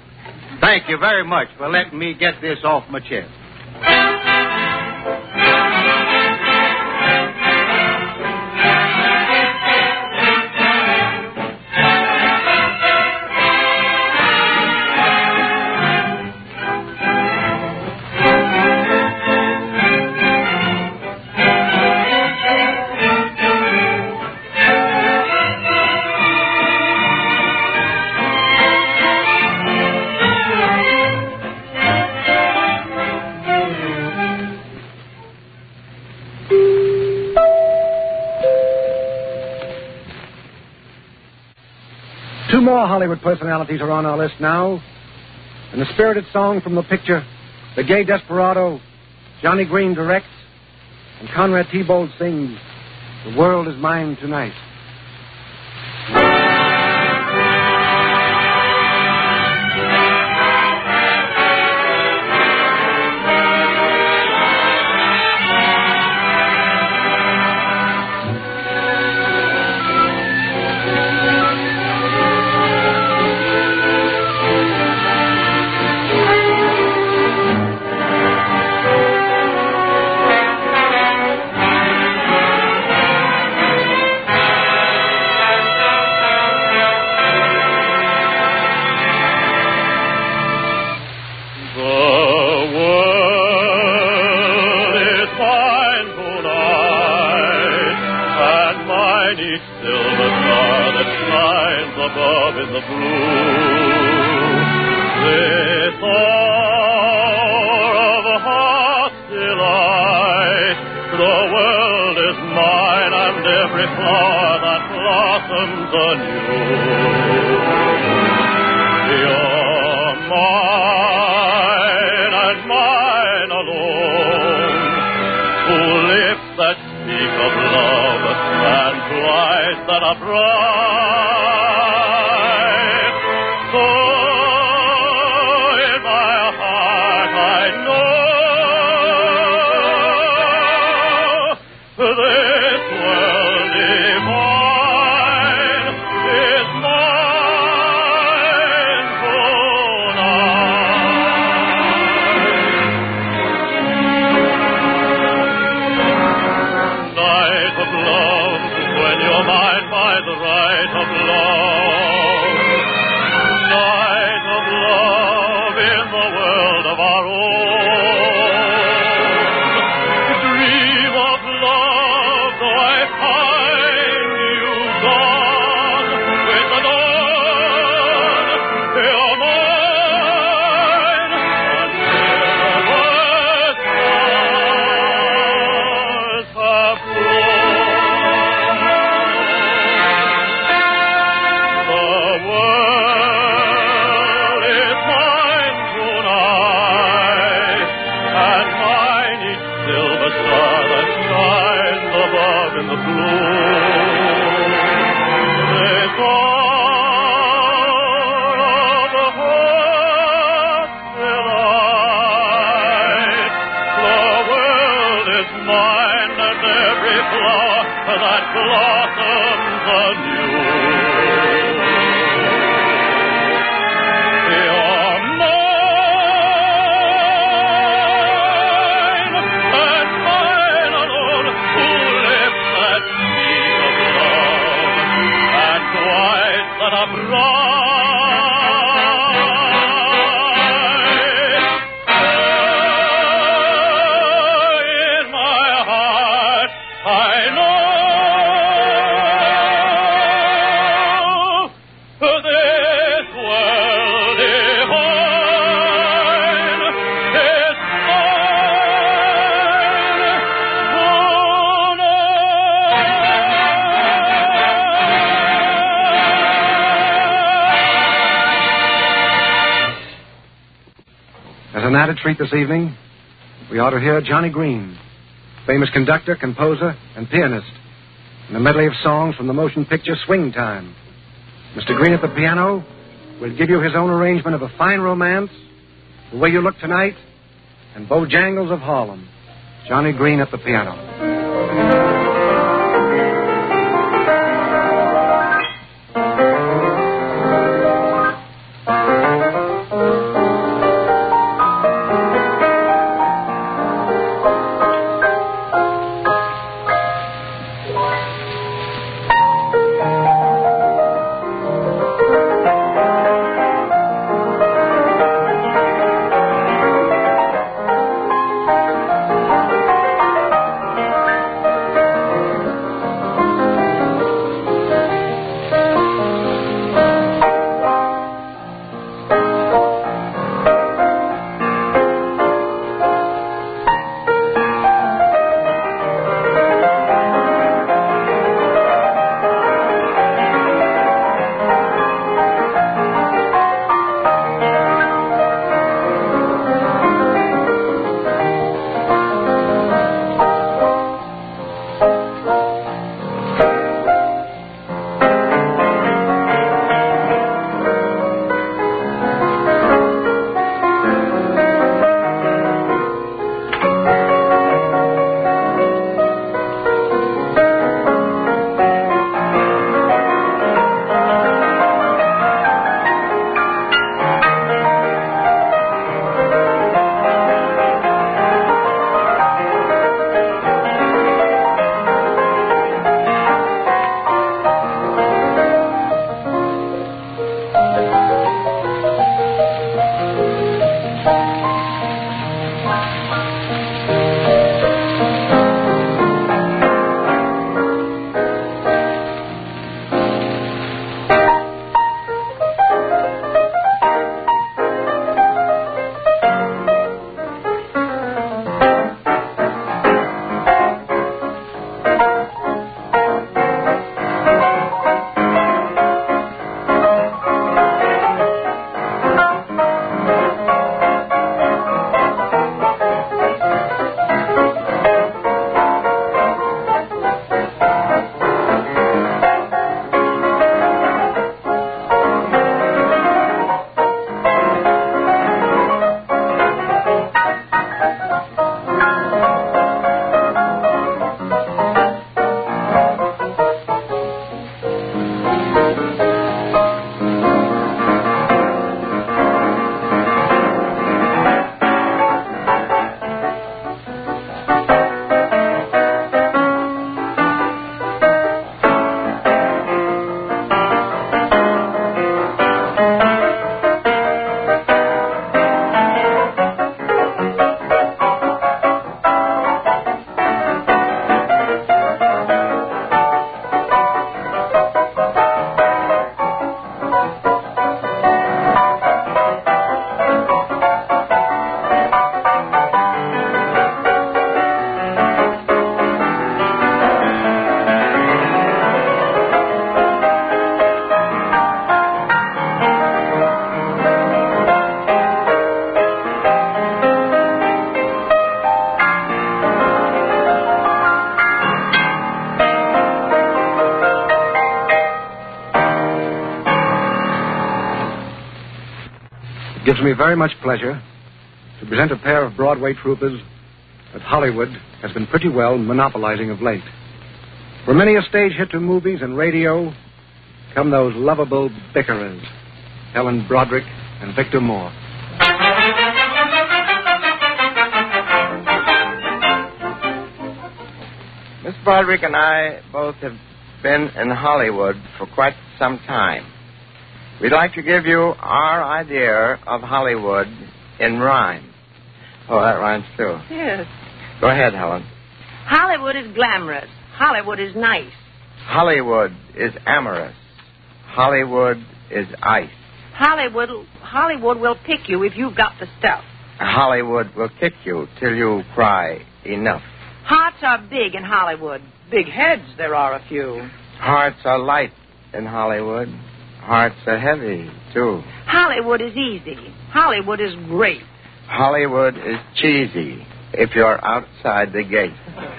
Thank you very much for letting me get this off my chest. Two more Hollywood personalities are on our list now. And the spirited song from the picture, The Gay Desperado, Johnny Green directs, and Conrad Thibault sings, The World Is Mine Tonight. An added treat this evening, we ought to hear Johnny Green, famous conductor, composer, and pianist, in a medley of songs from the motion picture Swing Time. Mister Green at the piano will give you his own arrangement of A Fine Romance, The Way You Look Tonight, and Bojangles of Harlem. Johnny Green at the piano. It gives me very much pleasure to present a pair of Broadway troopers that Hollywood has been pretty well monopolizing of late. For many a stage hit to movies and radio come those lovable bickerers, Helen Broderick and Victor Moore. Miss Broderick and I both have been in Hollywood for quite some time. We'd like to give you our idea of Hollywood in rhyme. Oh, that rhymes too. Yes. Go ahead, Helen. Hollywood is glamorous. Hollywood is nice. Hollywood is amorous. Hollywood is ice. Hollywood, Hollywood will pick you if you've got the stuff. Hollywood will kick you till you cry enough. Hearts are big in Hollywood. Big heads there are a few. Hearts are light in Hollywood. Hearts are heavy, too. Hollywood is easy. Hollywood is great. Hollywood is cheesy if you're outside the gate.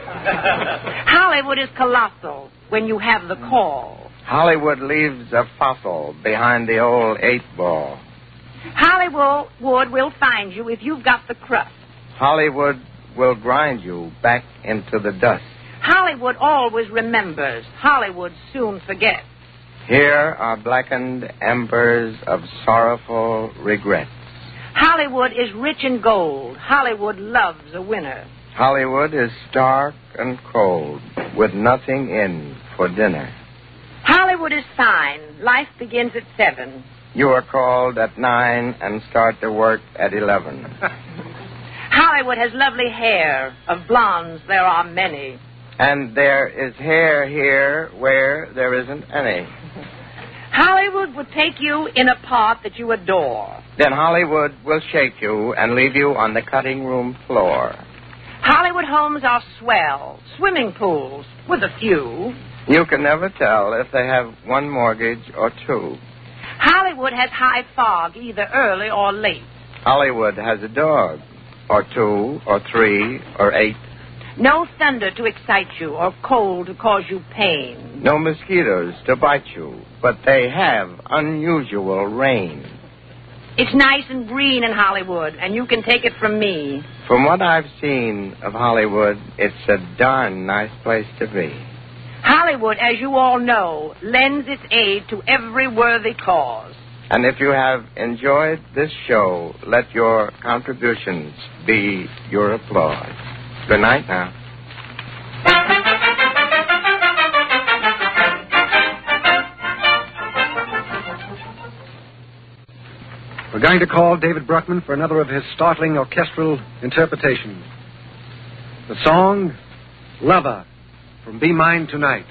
Hollywood is colossal when you have the call. Hollywood leaves a fossil behind the old eight ball. Hollywood will find you if you've got the crust. Hollywood will grind you back into the dust. Hollywood always remembers. Hollywood soon forgets. Here are blackened embers of sorrowful regret. Hollywood is rich in gold. Hollywood loves a winner. Hollywood is stark and cold, with nothing in for dinner. Hollywood is fine. Life begins at seven. You are called at nine and start to work at eleven. Hollywood has lovely hair. Of blondes there are many. And there is hair here where there isn't any. Hollywood would take you in a part that you adore. Then Hollywood will shake you and leave you on the cutting room floor. Hollywood homes are swell. Swimming pools, with a few. You can never tell if they have one mortgage or two. Hollywood has high fog, either early or late. Hollywood has a dog, or two, or three, or eight. No thunder to excite you, or cold to cause you pain. No mosquitoes to bite you, but they have unusual rain. It's nice and green in Hollywood, and you can take it from me. From what I've seen of Hollywood, it's a darn nice place to be. Hollywood, as you all know, lends its aid to every worthy cause. And if you have enjoyed this show, let your contributions be your applause. Good night now. We're going to call David Bruckman for another of his startling orchestral interpretations. The song, Lover, from Be Mine Tonight.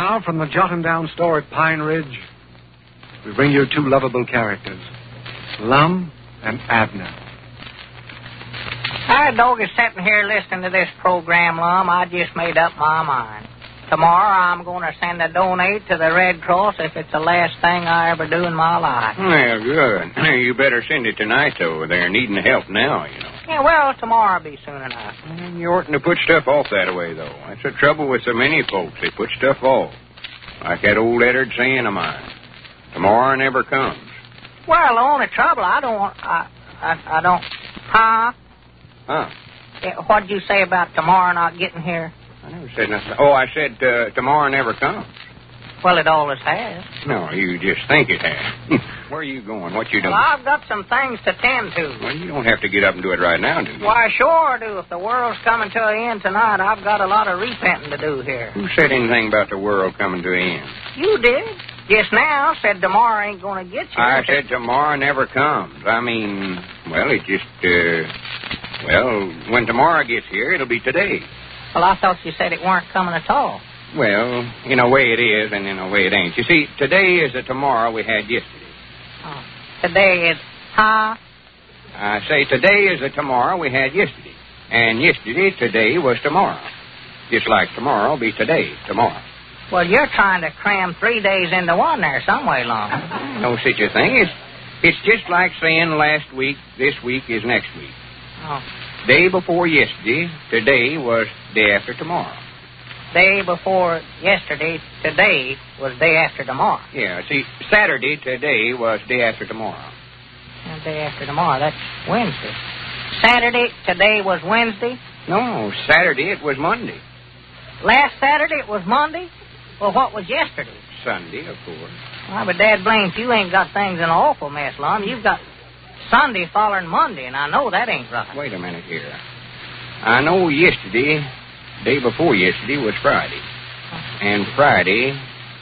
now, from the jotting down store at Pine Ridge, we bring you two lovable characters, Lum and Abner. I dog is sitting here listening to this program, Lum. I just made up my mind. Tomorrow I'm going to send a donate to the Red Cross if it's the last thing I ever do in my life. Well, good. You better send it tonight, though. They're needing help now, you know. Yeah, well, tomorrow will be soon enough. You oughtn't to put stuff off that way, though. That's the trouble with so many folks. They put stuff off. Like that old Eddard saying of mine. Tomorrow never comes. Well, the only trouble, I don't want... I, I, I don't... Huh? Huh? Yeah, what did you say about tomorrow not getting here? I never said nothing. Oh, I said uh, tomorrow never comes. Well, it always has. No, you just think it has. Where are you going? What you doing? Well, I've got some things to tend to. Well, you don't have to get up and do it right now, do you? Why, sure do. If the world's coming to an end tonight, I've got a lot of repenting to do here. Who said anything about the world coming to an end? You did. Just now said tomorrow ain't going to get you. I said tomorrow never comes. I mean, well, it just, uh, well, when tomorrow gets here, it'll be today. Well, I thought you said it weren't coming at all. Well, in a way it is, and in a way it ain't. You see, today is the tomorrow we had yesterday. Oh, today is, huh? I say today is the tomorrow we had yesterday. And yesterday, today was tomorrow. Just like tomorrow will be today, tomorrow. Well, you're trying to cram three days into one there some way long. No such a thing. It's, it's just like saying last week, this week is next week. Oh. Day before yesterday, today was day after tomorrow. Day before yesterday, today was day after tomorrow. Yeah, see, Saturday, today was day after tomorrow. And day after tomorrow, that's Wednesday. Saturday, today was Wednesday? No, Saturday it was Monday. Last Saturday it was Monday? Well, what was yesterday? Sunday, of course. Well, but Dad blames you ain't got things in an awful mess, Lum. You've got Sunday following Monday, and I know that ain't right. Wait a minute here. I know yesterday, day before yesterday, was Friday. And Friday,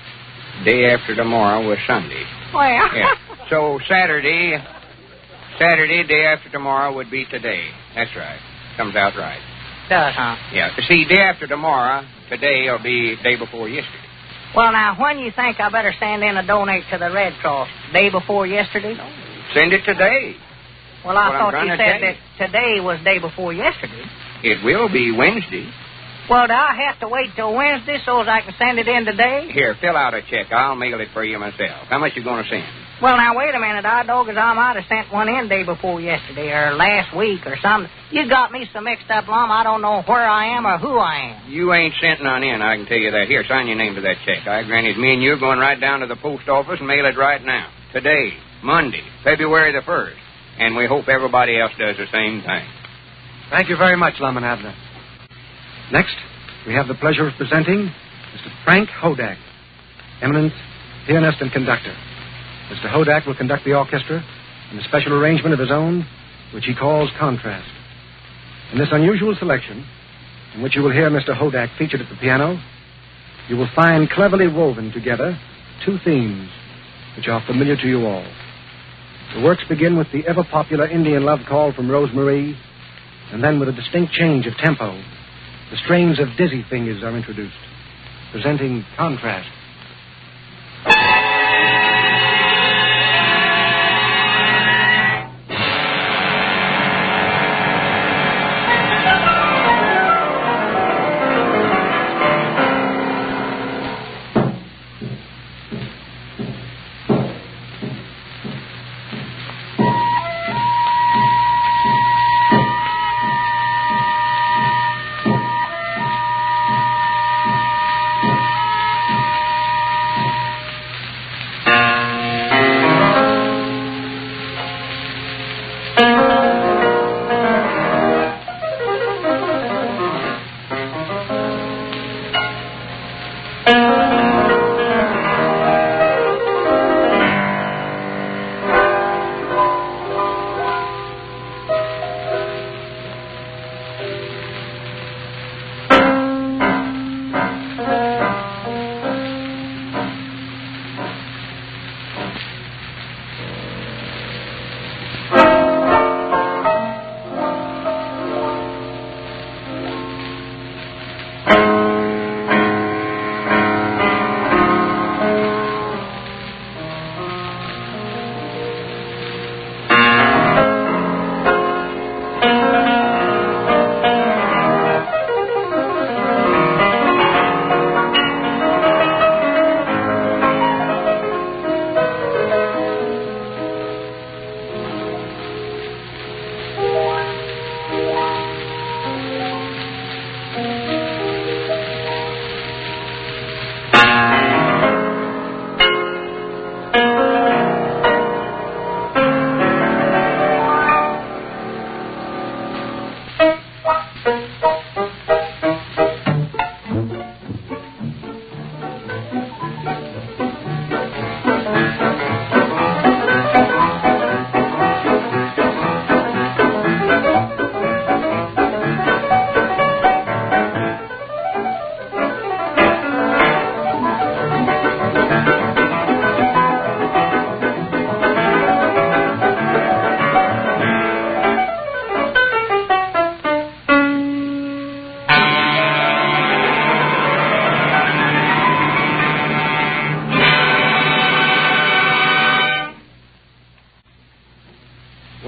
day after tomorrow, was Sunday. Well. Yeah. So Saturday, Saturday, day after tomorrow would be today. That's right. Comes out right. Does, huh? Yeah. See, day after tomorrow, today will be day before yesterday. Well, now, when you think I better send in a donate to the Red Cross? Day before yesterday? No. Send it today. Well, I What thought I'm you trying to said tell that today was day before yesterday. It will be Wednesday. Well, do I have to wait till Wednesday so as I can send it in today? Here, fill out a check. I'll mail it for you myself. How much you going to send? Well, now, wait a minute. I dog as I might have sent one in day before yesterday or last week or something. You got me so mixed up, Lum, I don't know where I am or who I am. You ain't sent none in, I can tell you that. Here, sign your name to that check. I granted me and you are going right down to the post office and mail it right now. Today, Monday, February the first. And we hope everybody else does the same thing. Thank you very much, Lum and Abner. Next, we have the pleasure of presenting Mister Frank Hodak, eminent pianist and conductor. Mister Hodak will conduct the orchestra in a special arrangement of his own, which he calls Contrast. In this unusual selection, in which you will hear Mister Hodak featured at the piano, you will find cleverly woven together two themes which are familiar to you all. The works begin with the ever-popular Indian love call from Rose Marie, and then with a distinct change of tempo, the strains of Dizzy Fingers are introduced, presenting Contrast.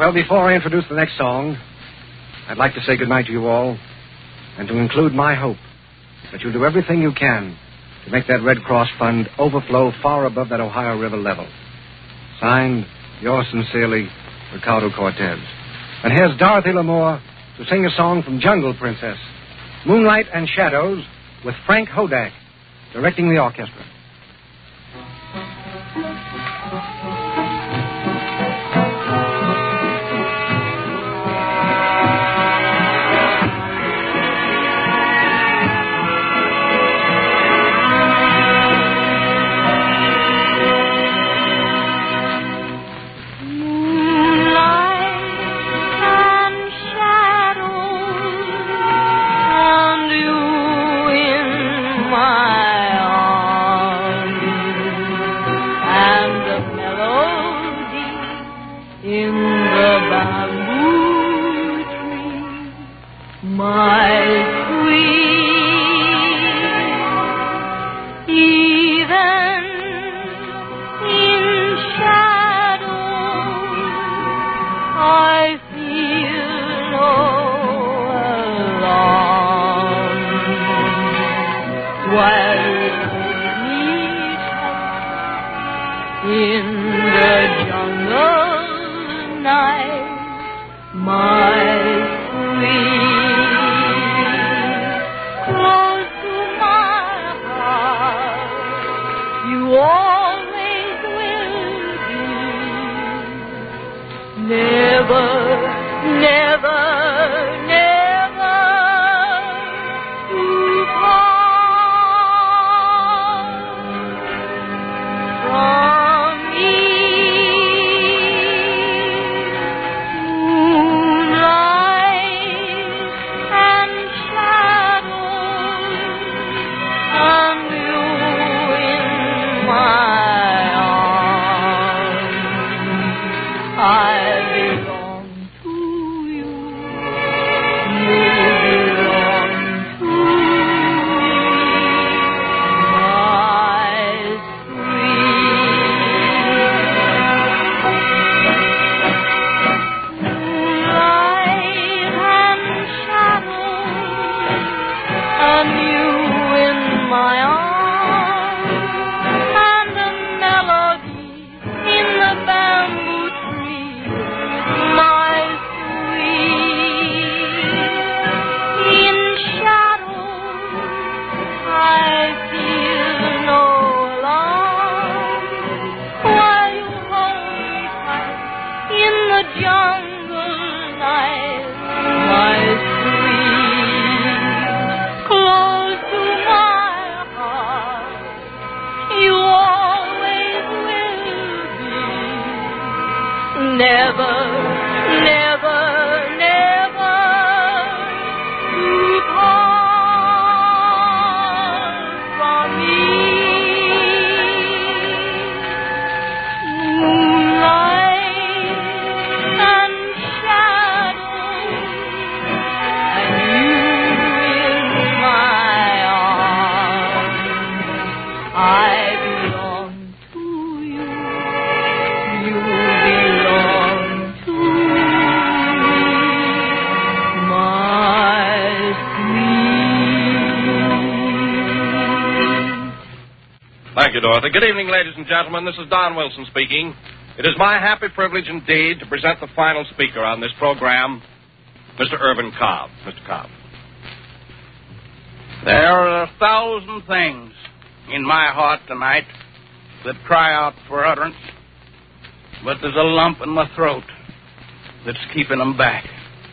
Well, before I introduce the next song, I'd like to say goodnight to you all and to include my hope that you'll do everything you can to make that Red Cross Fund overflow far above that Ohio River level. Signed, yours sincerely, Ricardo Cortez. And here's Dorothy Lamour to sing a song from Jungle Princess, Moonlight and Shadows, with Frank Hodak directing the orchestra. Thank you, Dorothy. Good evening, ladies and gentlemen. This is Don Wilson speaking. It is my happy privilege indeed to present the final speaker on this program, Mister Irvin Cobb. Mister Cobb. There are a thousand things in my heart tonight that cry out for utterance, but there's a lump in my throat that's keeping them back.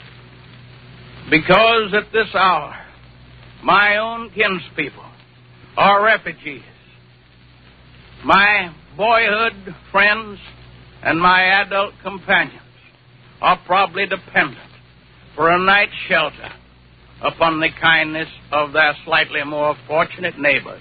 Because at this hour, my own kinspeople are refugees. My boyhood friends and my adult companions are probably dependent for a night's shelter upon the kindness of their slightly more fortunate neighbors.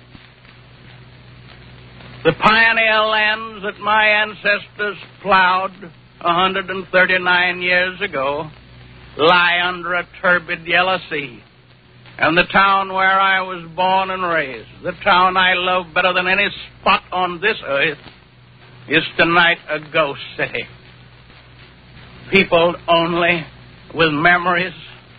The pioneer lands that my ancestors plowed one hundred thirty-nine years ago lie under a turbid yellow sea. And the town where I was born and raised, the town I love better than any spot on this earth, is tonight a ghost city. peopled only with memories.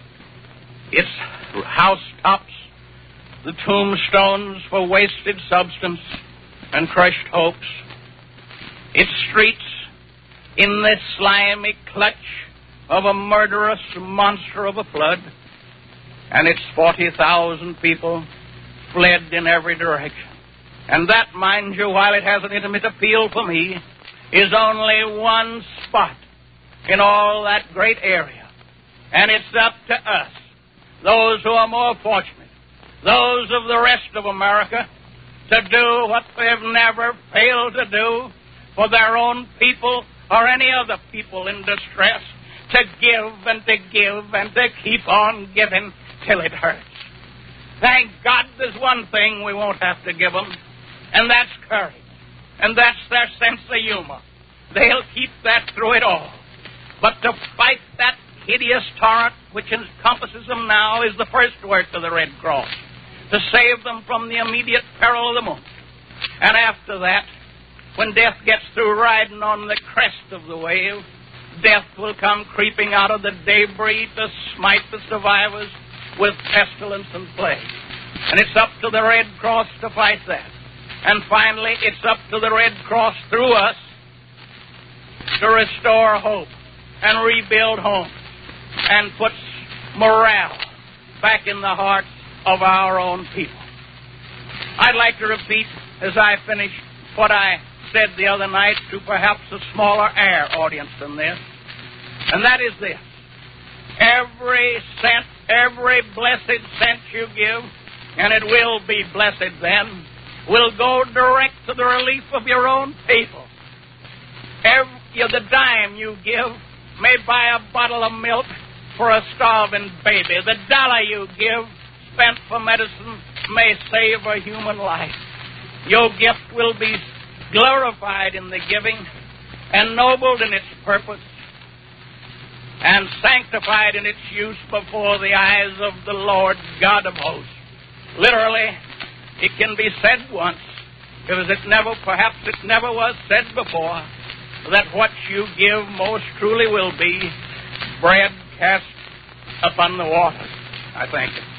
Its housetops, the tombstones for wasted substance and crushed hopes. Its streets in the slimy clutch of a murderous monster of a flood. And its forty thousand people fled in every direction. And that, mind you, while it has an intimate appeal for me, is only one spot in all that great area. And it's up to us, those who are more fortunate, those of the rest of America, to do what they've never failed to do for their own people or any other people in distress, to give and to give and to keep on giving till it hurts. Thank God there's one thing we won't have to give them, and that's courage. And that's their sense of humor. They'll keep that through it all. But to fight that hideous torrent which encompasses them now is the first work of the Red Cross, to save them from the immediate peril of the moment. And after that, when death gets through riding on the crest of the wave, death will come creeping out of the debris to smite the survivors with pestilence and plague. And it's up to the Red Cross to fight that. And finally, it's up to the Red Cross through us to restore hope and rebuild homes and put morale back in the hearts of our own people. I'd like to repeat as I finish what I said the other night to perhaps a smaller air audience than this, and that is this. Every cent, every blessed cent you give, and it will be blessed then, will go direct to the relief of your own people. Every, the dime you give may buy a bottle of milk for a starving baby. The dollar you give, spent for medicine, may save a human life. Your gift will be glorified in the giving, ennobled in its purpose, and sanctified in its use before the eyes of the Lord God of hosts. Literally, it can be said once, because it never, perhaps it never was said before, that what you give most truly will be bread cast upon the waters. I thank you.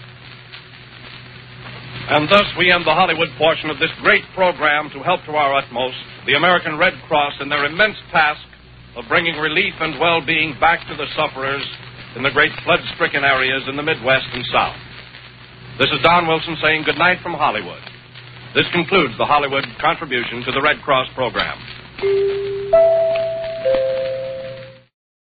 And thus we end the Hollywood portion of this great program to help to our utmost the American Red Cross in their immense task of bringing relief and well-being back to the sufferers in the great flood-stricken areas in the Midwest and South. This is Don Wilson saying good night from Hollywood. This concludes the Hollywood contribution to the Red Cross program.